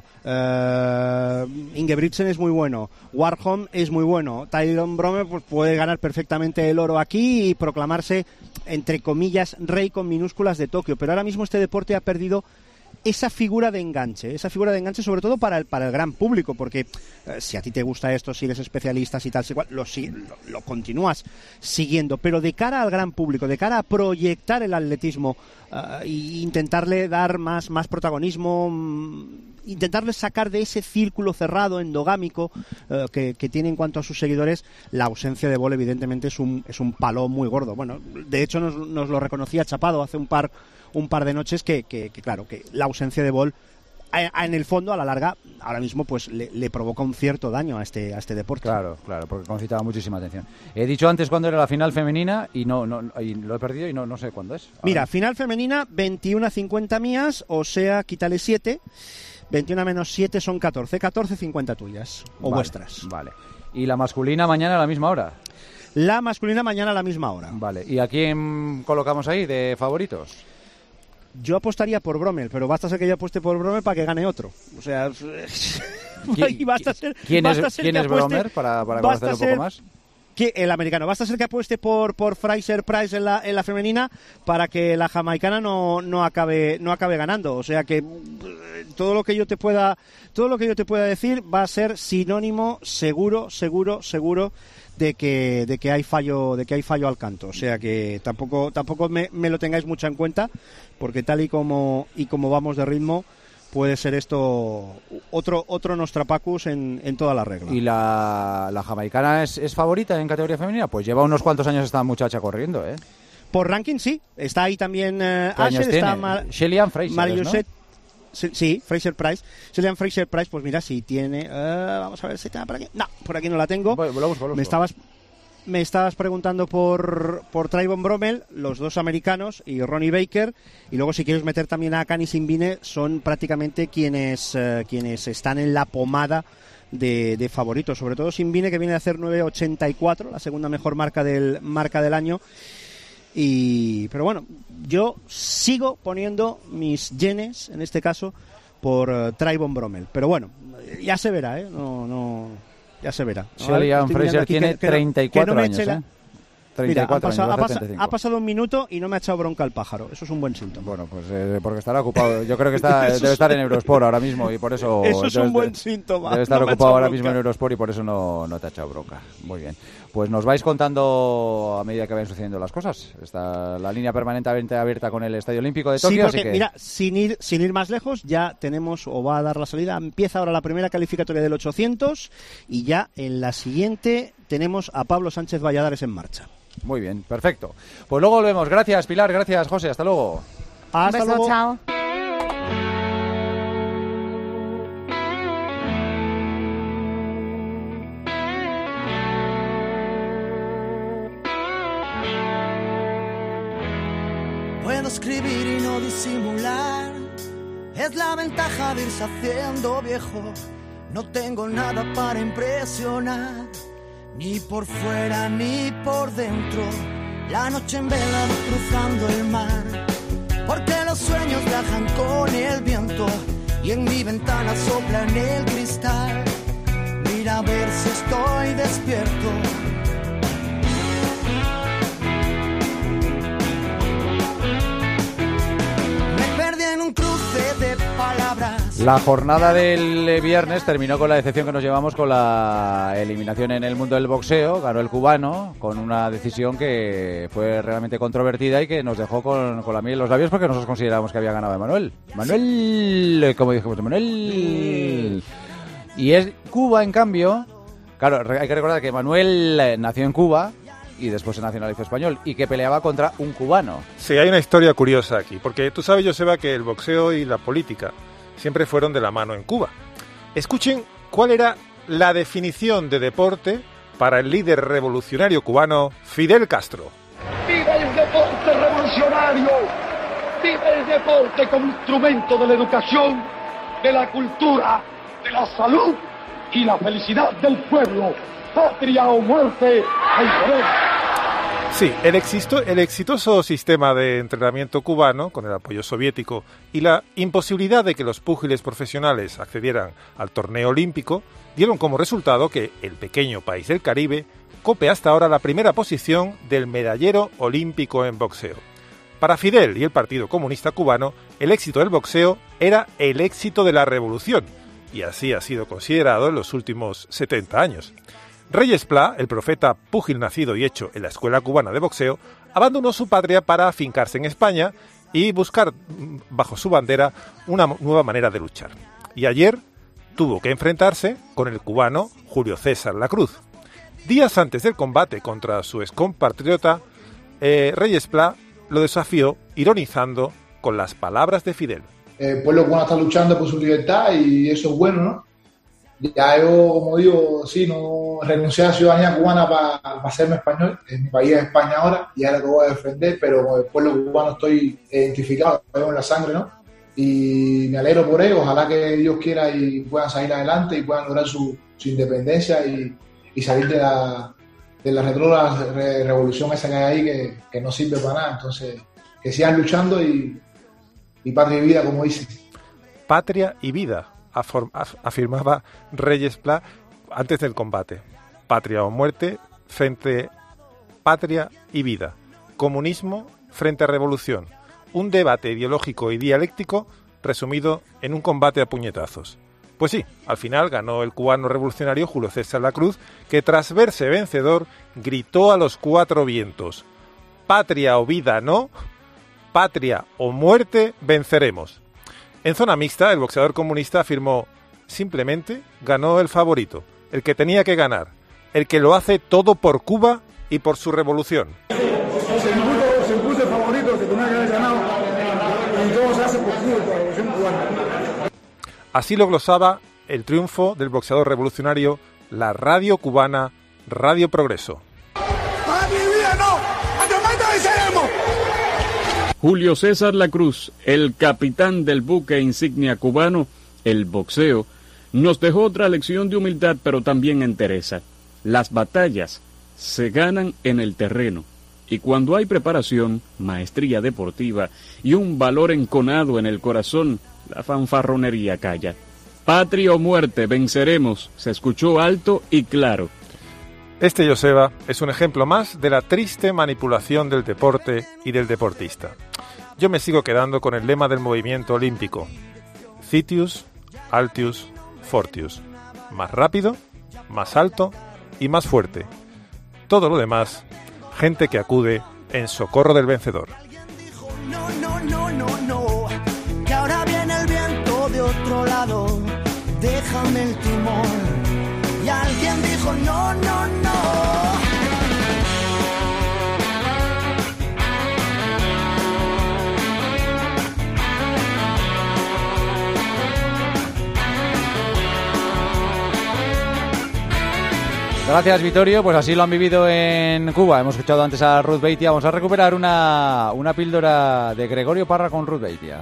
S16: eh, Ingebrigtsen es muy bueno, Warholm es muy bueno, Tyrone Brome pues, puede ganar perfectamente el oro aquí y proclamarse, entre comillas, rey con minúsculas de Tokio, pero ahora mismo este deporte ha perdido esa figura de enganche, esa figura de enganche sobre todo para el, para el gran público, porque eh, si a ti te gusta esto, si eres especialista, si tal, si cual, lo, lo, lo continúas siguiendo, pero de cara al gran público, de cara a proyectar el atletismo uh, e intentarle dar más, más protagonismo, um, intentarle sacar de ese círculo cerrado, endogámico, uh, que, que tiene en cuanto a sus seguidores, la ausencia de Boll evidentemente es un, es un palo muy gordo. Bueno, de hecho nos, nos lo reconocía Chapado hace un par un par de noches que, que, que claro, que la ausencia de Boll a, a, en el fondo, a la larga, ahora mismo pues le, le provoca un cierto daño a este a este deporte.
S1: Claro, claro, porque concitaba muchísima atención. He dicho antes cuándo era la final femenina y no, no y lo he perdido y no, no sé cuándo es. Ahora.
S16: Mira, final femenina, veintiuno a cincuenta mías, o sea, quítale siete, veintiuno menos siete son catorce, catorce cincuenta tuyas, o
S1: vale,
S16: vuestras.
S1: Vale. ¿Y la masculina mañana a la misma hora?
S16: La masculina mañana a la misma hora.
S1: Vale. ¿Y a quién colocamos ahí de favoritos?
S16: Yo apostaría por Bromel, pero basta ser que yo apueste por Bromel para que gane otro. O sea,
S1: ¿Quién,
S16: basta ser,
S1: ¿quién
S16: basta
S1: es,
S16: ser
S1: ¿quién es Bromer para, para conocerlo un poco más?
S16: Que el americano. Basta ser que apueste por, por Fraser Price en la, en la femenina para que la jamaicana no, no acabe no acabe ganando. O sea que todo lo que yo te pueda todo lo que yo te pueda decir va a ser sinónimo seguro, seguro, seguro de que de que hay fallo de que hay fallo al canto. O sea que tampoco tampoco me, me lo tengáis mucho en cuenta, porque tal y como y como vamos de ritmo, puede ser esto otro otro Nostrapacus en, en toda la regla.
S1: ¿Y la, la jamaicana es, es favorita en categoría femenina? Pues lleva unos cuantos años esta muchacha corriendo, ¿eh?
S16: Por ranking sí, está ahí también uh,
S1: ¿Qué años
S16: Asher,
S1: tiene?
S16: está Mar-
S1: Shelly-Ann Fraser,
S16: Mariuset,
S1: ¿no?
S16: Sí, sí, Fraser Price. Shelly-Ann Fraser Price, pues mira, si tiene... Uh, vamos a ver si está por aquí. No, por aquí no la tengo.
S1: Voy, lo busco, lo busco.
S16: Me estabas... Me estabas preguntando por, por Trayvon Bromel, los dos americanos, y Ronnie Baker, y luego si quieres meter también a Kani Simbine, son prácticamente quienes, eh, quienes están en la pomada de, de favoritos, sobre todo Simbine, que viene a hacer nueve ochenta y cuatro, la segunda mejor marca del, marca del año. Y pero bueno, yo sigo poniendo mis yenes, en este caso, por uh, Trayvon Bromel, pero bueno, ya se verá, ¿eh? No, no... Ya se verá.
S1: Shelly-Ann Fraser tiene
S16: que, que
S1: treinta y cuatro
S16: no
S1: años,
S16: la...
S1: ¿eh? treinta y cuatro
S16: Mira, ha,
S1: años,
S16: pasado,
S1: va a
S16: ha,
S1: hacer
S16: pasa-
S1: treinta y cinco.
S16: ha pasado un minuto y no me ha echado bronca el pájaro. Eso es un buen síntoma.
S1: Bueno, pues eh, porque estará ocupado. Yo creo que está, debe estar en Eurosport ahora mismo y por eso...
S16: Eso es
S1: debe,
S16: un buen síntoma.
S1: Debe estar
S16: No me ha
S1: ocupado
S16: echado
S1: ahora
S16: bronca.
S1: mismo en Eurosport y por eso no, no te ha echado bronca. Muy bien. Pues nos vais contando a medida que vayan sucediendo las cosas. Está la línea permanentemente abierta con el Estadio Olímpico de
S16: Sí,
S1: Tokio,
S16: porque
S1: así que...
S16: mira, sin ir, sin ir más lejos, ya tenemos, o va a dar la salida, empieza ahora la primera calificatoria del ochocientos y ya en la siguiente tenemos a Pablo Sánchez Valladares en marcha.
S1: Muy bien, perfecto. Pues luego volvemos. Gracias, Pilar. Gracias, José. Hasta luego.
S16: Hasta
S17: Un beso,
S16: luego.
S17: chao.
S6: Puedo escribir y no disimular, es la ventaja de irse haciendo viejo. No tengo nada para impresionar, ni por fuera ni por dentro. La noche en vela cruzando el mar, porque los sueños viajan con el viento y en mi ventana soplan el cristal. Mira a ver si estoy despierto. En un cruce de palabras.
S1: La jornada del viernes terminó con la decepción que nos llevamos con la eliminación en el mundo del boxeo. Ganó el cubano con una decisión que fue realmente controvertida y que nos dejó con, con la miel en los labios porque nosotros considerábamos que había ganado Emanuel. Manuel, como dijimos, Emanuel. Y es Cuba, en cambio. Claro, hay que recordar que Emanuel nació en Cuba y después se nacionalizó español, y que peleaba contra un cubano.
S3: Sí, hay una historia curiosa aquí, porque tú sabes, Joseba, que el boxeo y la política siempre fueron de la mano en Cuba. Escuchen cuál era la definición de deporte para el líder revolucionario cubano Fidel Castro.
S7: ¡Viva el deporte revolucionario! ¡Viva el deporte como instrumento de la educación, de la cultura, de la salud y la felicidad del pueblo! ¡Patria o muerte! ¡Venceremos!
S3: Sí, el, exito, el exitoso sistema de entrenamiento cubano, con el apoyo soviético, y la imposibilidad de que los púgiles profesionales accedieran al torneo olímpico, dieron como resultado que el pequeño país del Caribe cope hasta ahora la primera posición del medallero olímpico en boxeo. Para Fidel y el Partido Comunista Cubano, el éxito del boxeo era el éxito de la revolución, y así ha sido considerado en los últimos setenta años. Reyes Plá, el profeta púgil nacido y hecho en la Escuela Cubana de Boxeo, abandonó su patria para afincarse en España y buscar, bajo su bandera, una nueva manera de luchar. Y ayer tuvo que enfrentarse con el cubano Julio César Lacruz. Días antes del combate contra su excompatriota, eh, Reyes Plá lo desafió ironizando con las palabras de Fidel.
S12: El pueblo cubano está luchando por su libertad y eso es bueno, ¿no? Ya yo, como digo, sí, no renuncié a la ciudadanía cubana para pa hacerme español. En mi país es España ahora y ahora lo voy a defender, pero con el pueblo cubano estoy identificado, en la sangre, ¿no? Y me alegro por ello. Ojalá que Dios quiera y puedan salir adelante y puedan lograr su, su independencia y, y salir de la, de la retrógrada re, revolución esa que hay ahí que, que no sirve para nada. Entonces, que sigan luchando y, y patria y vida, como dicen.
S3: Patria y vida, afirmaba Reyes Plá antes del combate. Patria o muerte frente patria y vida. Comunismo frente a revolución. Un debate ideológico y dialéctico resumido en un combate a puñetazos. Pues sí, al final ganó el cubano revolucionario Julio César Lacruz, que tras verse vencedor gritó a los cuatro vientos: patria o vida no, patria o muerte venceremos. En zona mixta, el boxeador comunista afirmó: simplemente ganó el favorito, el que tenía que ganar, el que lo hace todo por Cuba y por su revolución.
S7: Se impuso, se impuso el favorito que tenía que haber ganado y todo se hace por Cuba, por la revolución cubana.
S3: Así lo glosaba el triunfo del boxeador revolucionario, la radio cubana Radio Progreso.
S7: ¡Patria y vida no! ¡Hasta el momento venceremos!
S24: Julio César Lacruz, el capitán del buque insignia cubano, el boxeo, nos dejó otra lección de humildad, pero también entereza. Las batallas se ganan en el terreno, y cuando hay preparación, maestría deportiva y un valor enconado en el corazón, la fanfarronería calla. Patria o muerte, venceremos, se escuchó alto y claro.
S3: Este Joseba es un ejemplo más de la triste manipulación del deporte y del deportista. Yo me sigo quedando con el lema del movimiento olímpico: Citius, Altius, Fortius. Más rápido, más alto y más fuerte. Todo lo demás, gente que acude en socorro del vencedor.
S6: No, no, no, no, no, que ahora viene el viento de otro lado, déjame el timón. Y alguien dijo no, no, no.
S1: Gracias, Vittorio. Pues así lo han vivido en Cuba. Hemos escuchado antes a Ruth Beitia. Vamos a recuperar una, una píldora de Gregorio Parra con Ruth Beitia.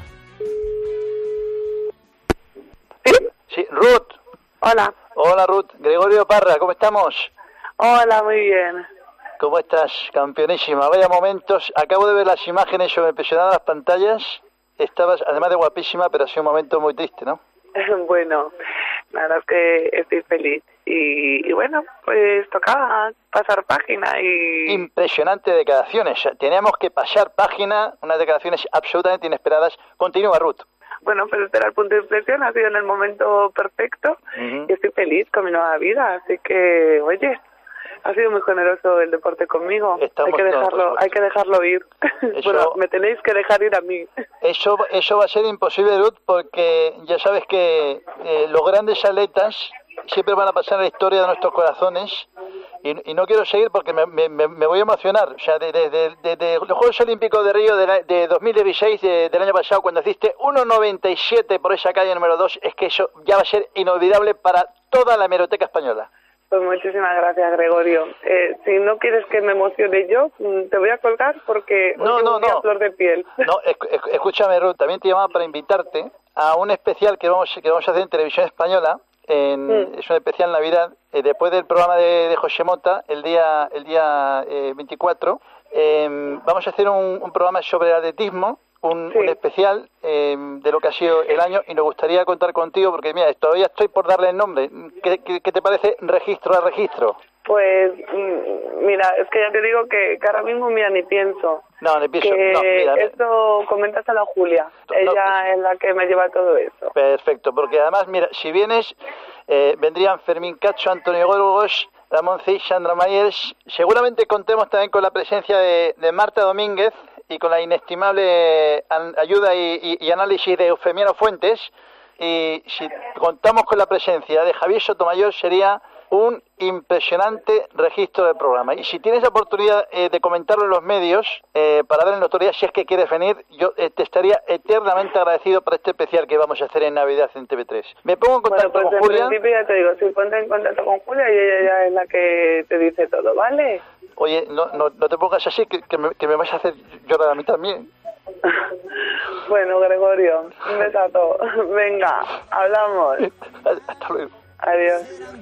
S11: Sí, Ruth.
S13: Hola.
S11: Hola, Ruth. Gregorio Parra, ¿cómo estamos?
S13: Hola, muy bien.
S11: ¿Cómo estás? Campeonísima. Vaya momentos. Acabo de ver las imágenes, sobre impresionadas las pantallas. Estabas, además de guapísima, pero ha sido un momento muy triste, ¿no?
S13: Bueno, la verdad es que estoy feliz. Y, y bueno, pues tocaba pasar página y...
S11: Impresionante declaraciones. Teníamos que pasar página, unas declaraciones absolutamente inesperadas. Continúa, Ruth.
S13: Bueno, pues este era el punto de inflexión, ha sido en el momento perfecto. Uh-huh. Y estoy feliz con mi nueva vida, así que, oye, ha sido muy generoso el deporte conmigo. Estamos hay que dejarlo, todos, hay que dejarlo ir. Eso, bueno, me tenéis que dejar ir a mí.
S11: Eso, eso va a ser imposible, Ruth, porque ya sabes que eh, los grandes atletas siempre van a pasar en la historia de nuestros corazones y, y no quiero seguir porque me, me, me voy a emocionar. O sea, desde de, de, de los Juegos Olímpicos de Río de, la, de dos mil dieciséis, de, del año pasado, cuando hiciste uno noventa y siete por esa calle número dos, es que eso ya va a ser inolvidable para toda la hemeroteca española.
S13: Pues muchísimas gracias, Gregorio. Eh, si no quieres que me emocione yo, te voy a colgar porque
S11: no,
S13: hoy
S11: no,
S13: un día
S11: no.
S13: flor de piel.
S11: No, escúchame, Ruth, también te llamaba para invitarte a un especial que vamos, que vamos a hacer en Televisión Española. En, mm. Es un especial Navidad, eh, después del programa de, de José Mota, el día el día eh, veinticuatro, eh, vamos a hacer un, un programa sobre el atletismo, un, sí. un especial eh, de lo que ha sido el año, y nos gustaría contar contigo, porque mira, todavía estoy por darle el nombre. ¿Qué, qué, qué te parece registro a registro?
S13: Pues mira, es que ya te digo que, que ahora mismo mira ni pienso.
S11: No, ni pienso.
S13: Que
S11: no, mira,
S13: esto coméntaselo a Julia. No, Ella no, es la que me lleva todo eso.
S11: Perfecto, porque además, mira, si vienes, eh, vendrían Fermín Cacho, Antonio Gorgos, Ramón Cid, Sandra Mayers. Seguramente contemos también con la presencia de, de Marta Domínguez y con la inestimable ayuda y, y, y análisis de Eufemiano Fuentes. Y si contamos con la presencia de Javier Sotomayor, sería un impresionante registro del programa. Y si tienes la oportunidad eh, de comentarlo en los medios, eh, para darle notoriedad, si es que quieres venir, yo eh, te estaría eternamente agradecido por este especial que vamos a hacer en Navidad en T V tres. Me pongo en contacto
S13: bueno, pues
S11: con
S13: en
S11: Julia.
S13: principio ya te digo, si ponte en contacto con Julia y ella ya es la que te dice todo, ¿vale?
S11: Oye, no, no, no te pongas así, que, que, me, que me vas a hacer llorar a mí también.
S13: Bueno, Gregorio, un besazo. Venga, hablamos.
S11: Hasta luego.
S13: Adiós.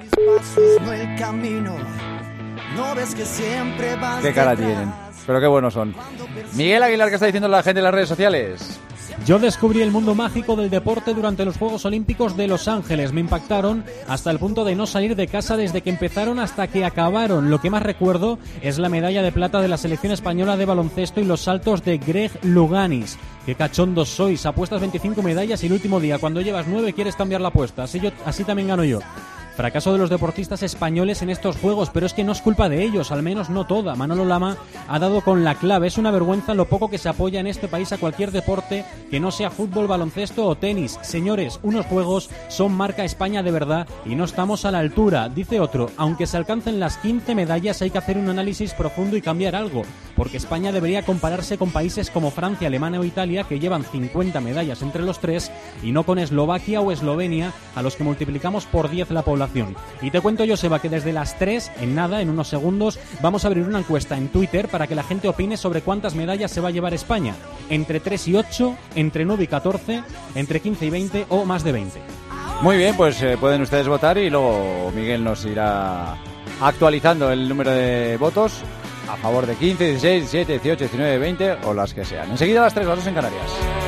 S1: Qué cara tienen, pero qué buenos son. Miguel Aguilar, ¿qué está diciendo la gente en las redes sociales?
S14: Yo descubrí el mundo mágico del deporte durante los Juegos Olímpicos de Los Ángeles. Me impactaron hasta el punto de no salir de casa desde que empezaron hasta que acabaron. Lo que más recuerdo es la medalla de plata de la selección española de baloncesto y los saltos de Greg Louganis. Qué cachondos sois, apuestas veinticinco medallas y el último día, cuando llevas nueve, quieres cambiar la apuesta. Así, yo, así también gano yo. Fracaso de los deportistas españoles en estos juegos, pero es que no es culpa de ellos, al menos no toda. Manolo Lama ha dado con la clave. Es una vergüenza lo poco que se apoya en este país a cualquier deporte que no sea fútbol, baloncesto o tenis. Señores, unos juegos son marca España de verdad y no estamos a la altura. Dice otro, aunque se alcancen las quince medallas hay que hacer un análisis profundo y cambiar algo, porque España debería compararse con países como Francia, Alemania o Italia, que llevan cincuenta medallas entre los tres, y no con Eslovaquia o Eslovenia, a los que multiplicamos por diez la población. Y te cuento, Joseba, que desde las tres, en nada, en unos segundos, vamos a abrir una encuesta en Twitter para que la gente opine sobre cuántas medallas se va a llevar España. Entre tres y ocho, entre nueve y catorce, entre quince y veinte o más de veinte.
S1: Muy bien, pues eh, pueden ustedes votar y luego Miguel nos irá actualizando el número de votos a favor de quince, dieciséis, diecisiete, dieciocho, diecinueve, veinte o las que sean. Enseguida a las tres, las dos en Canarias.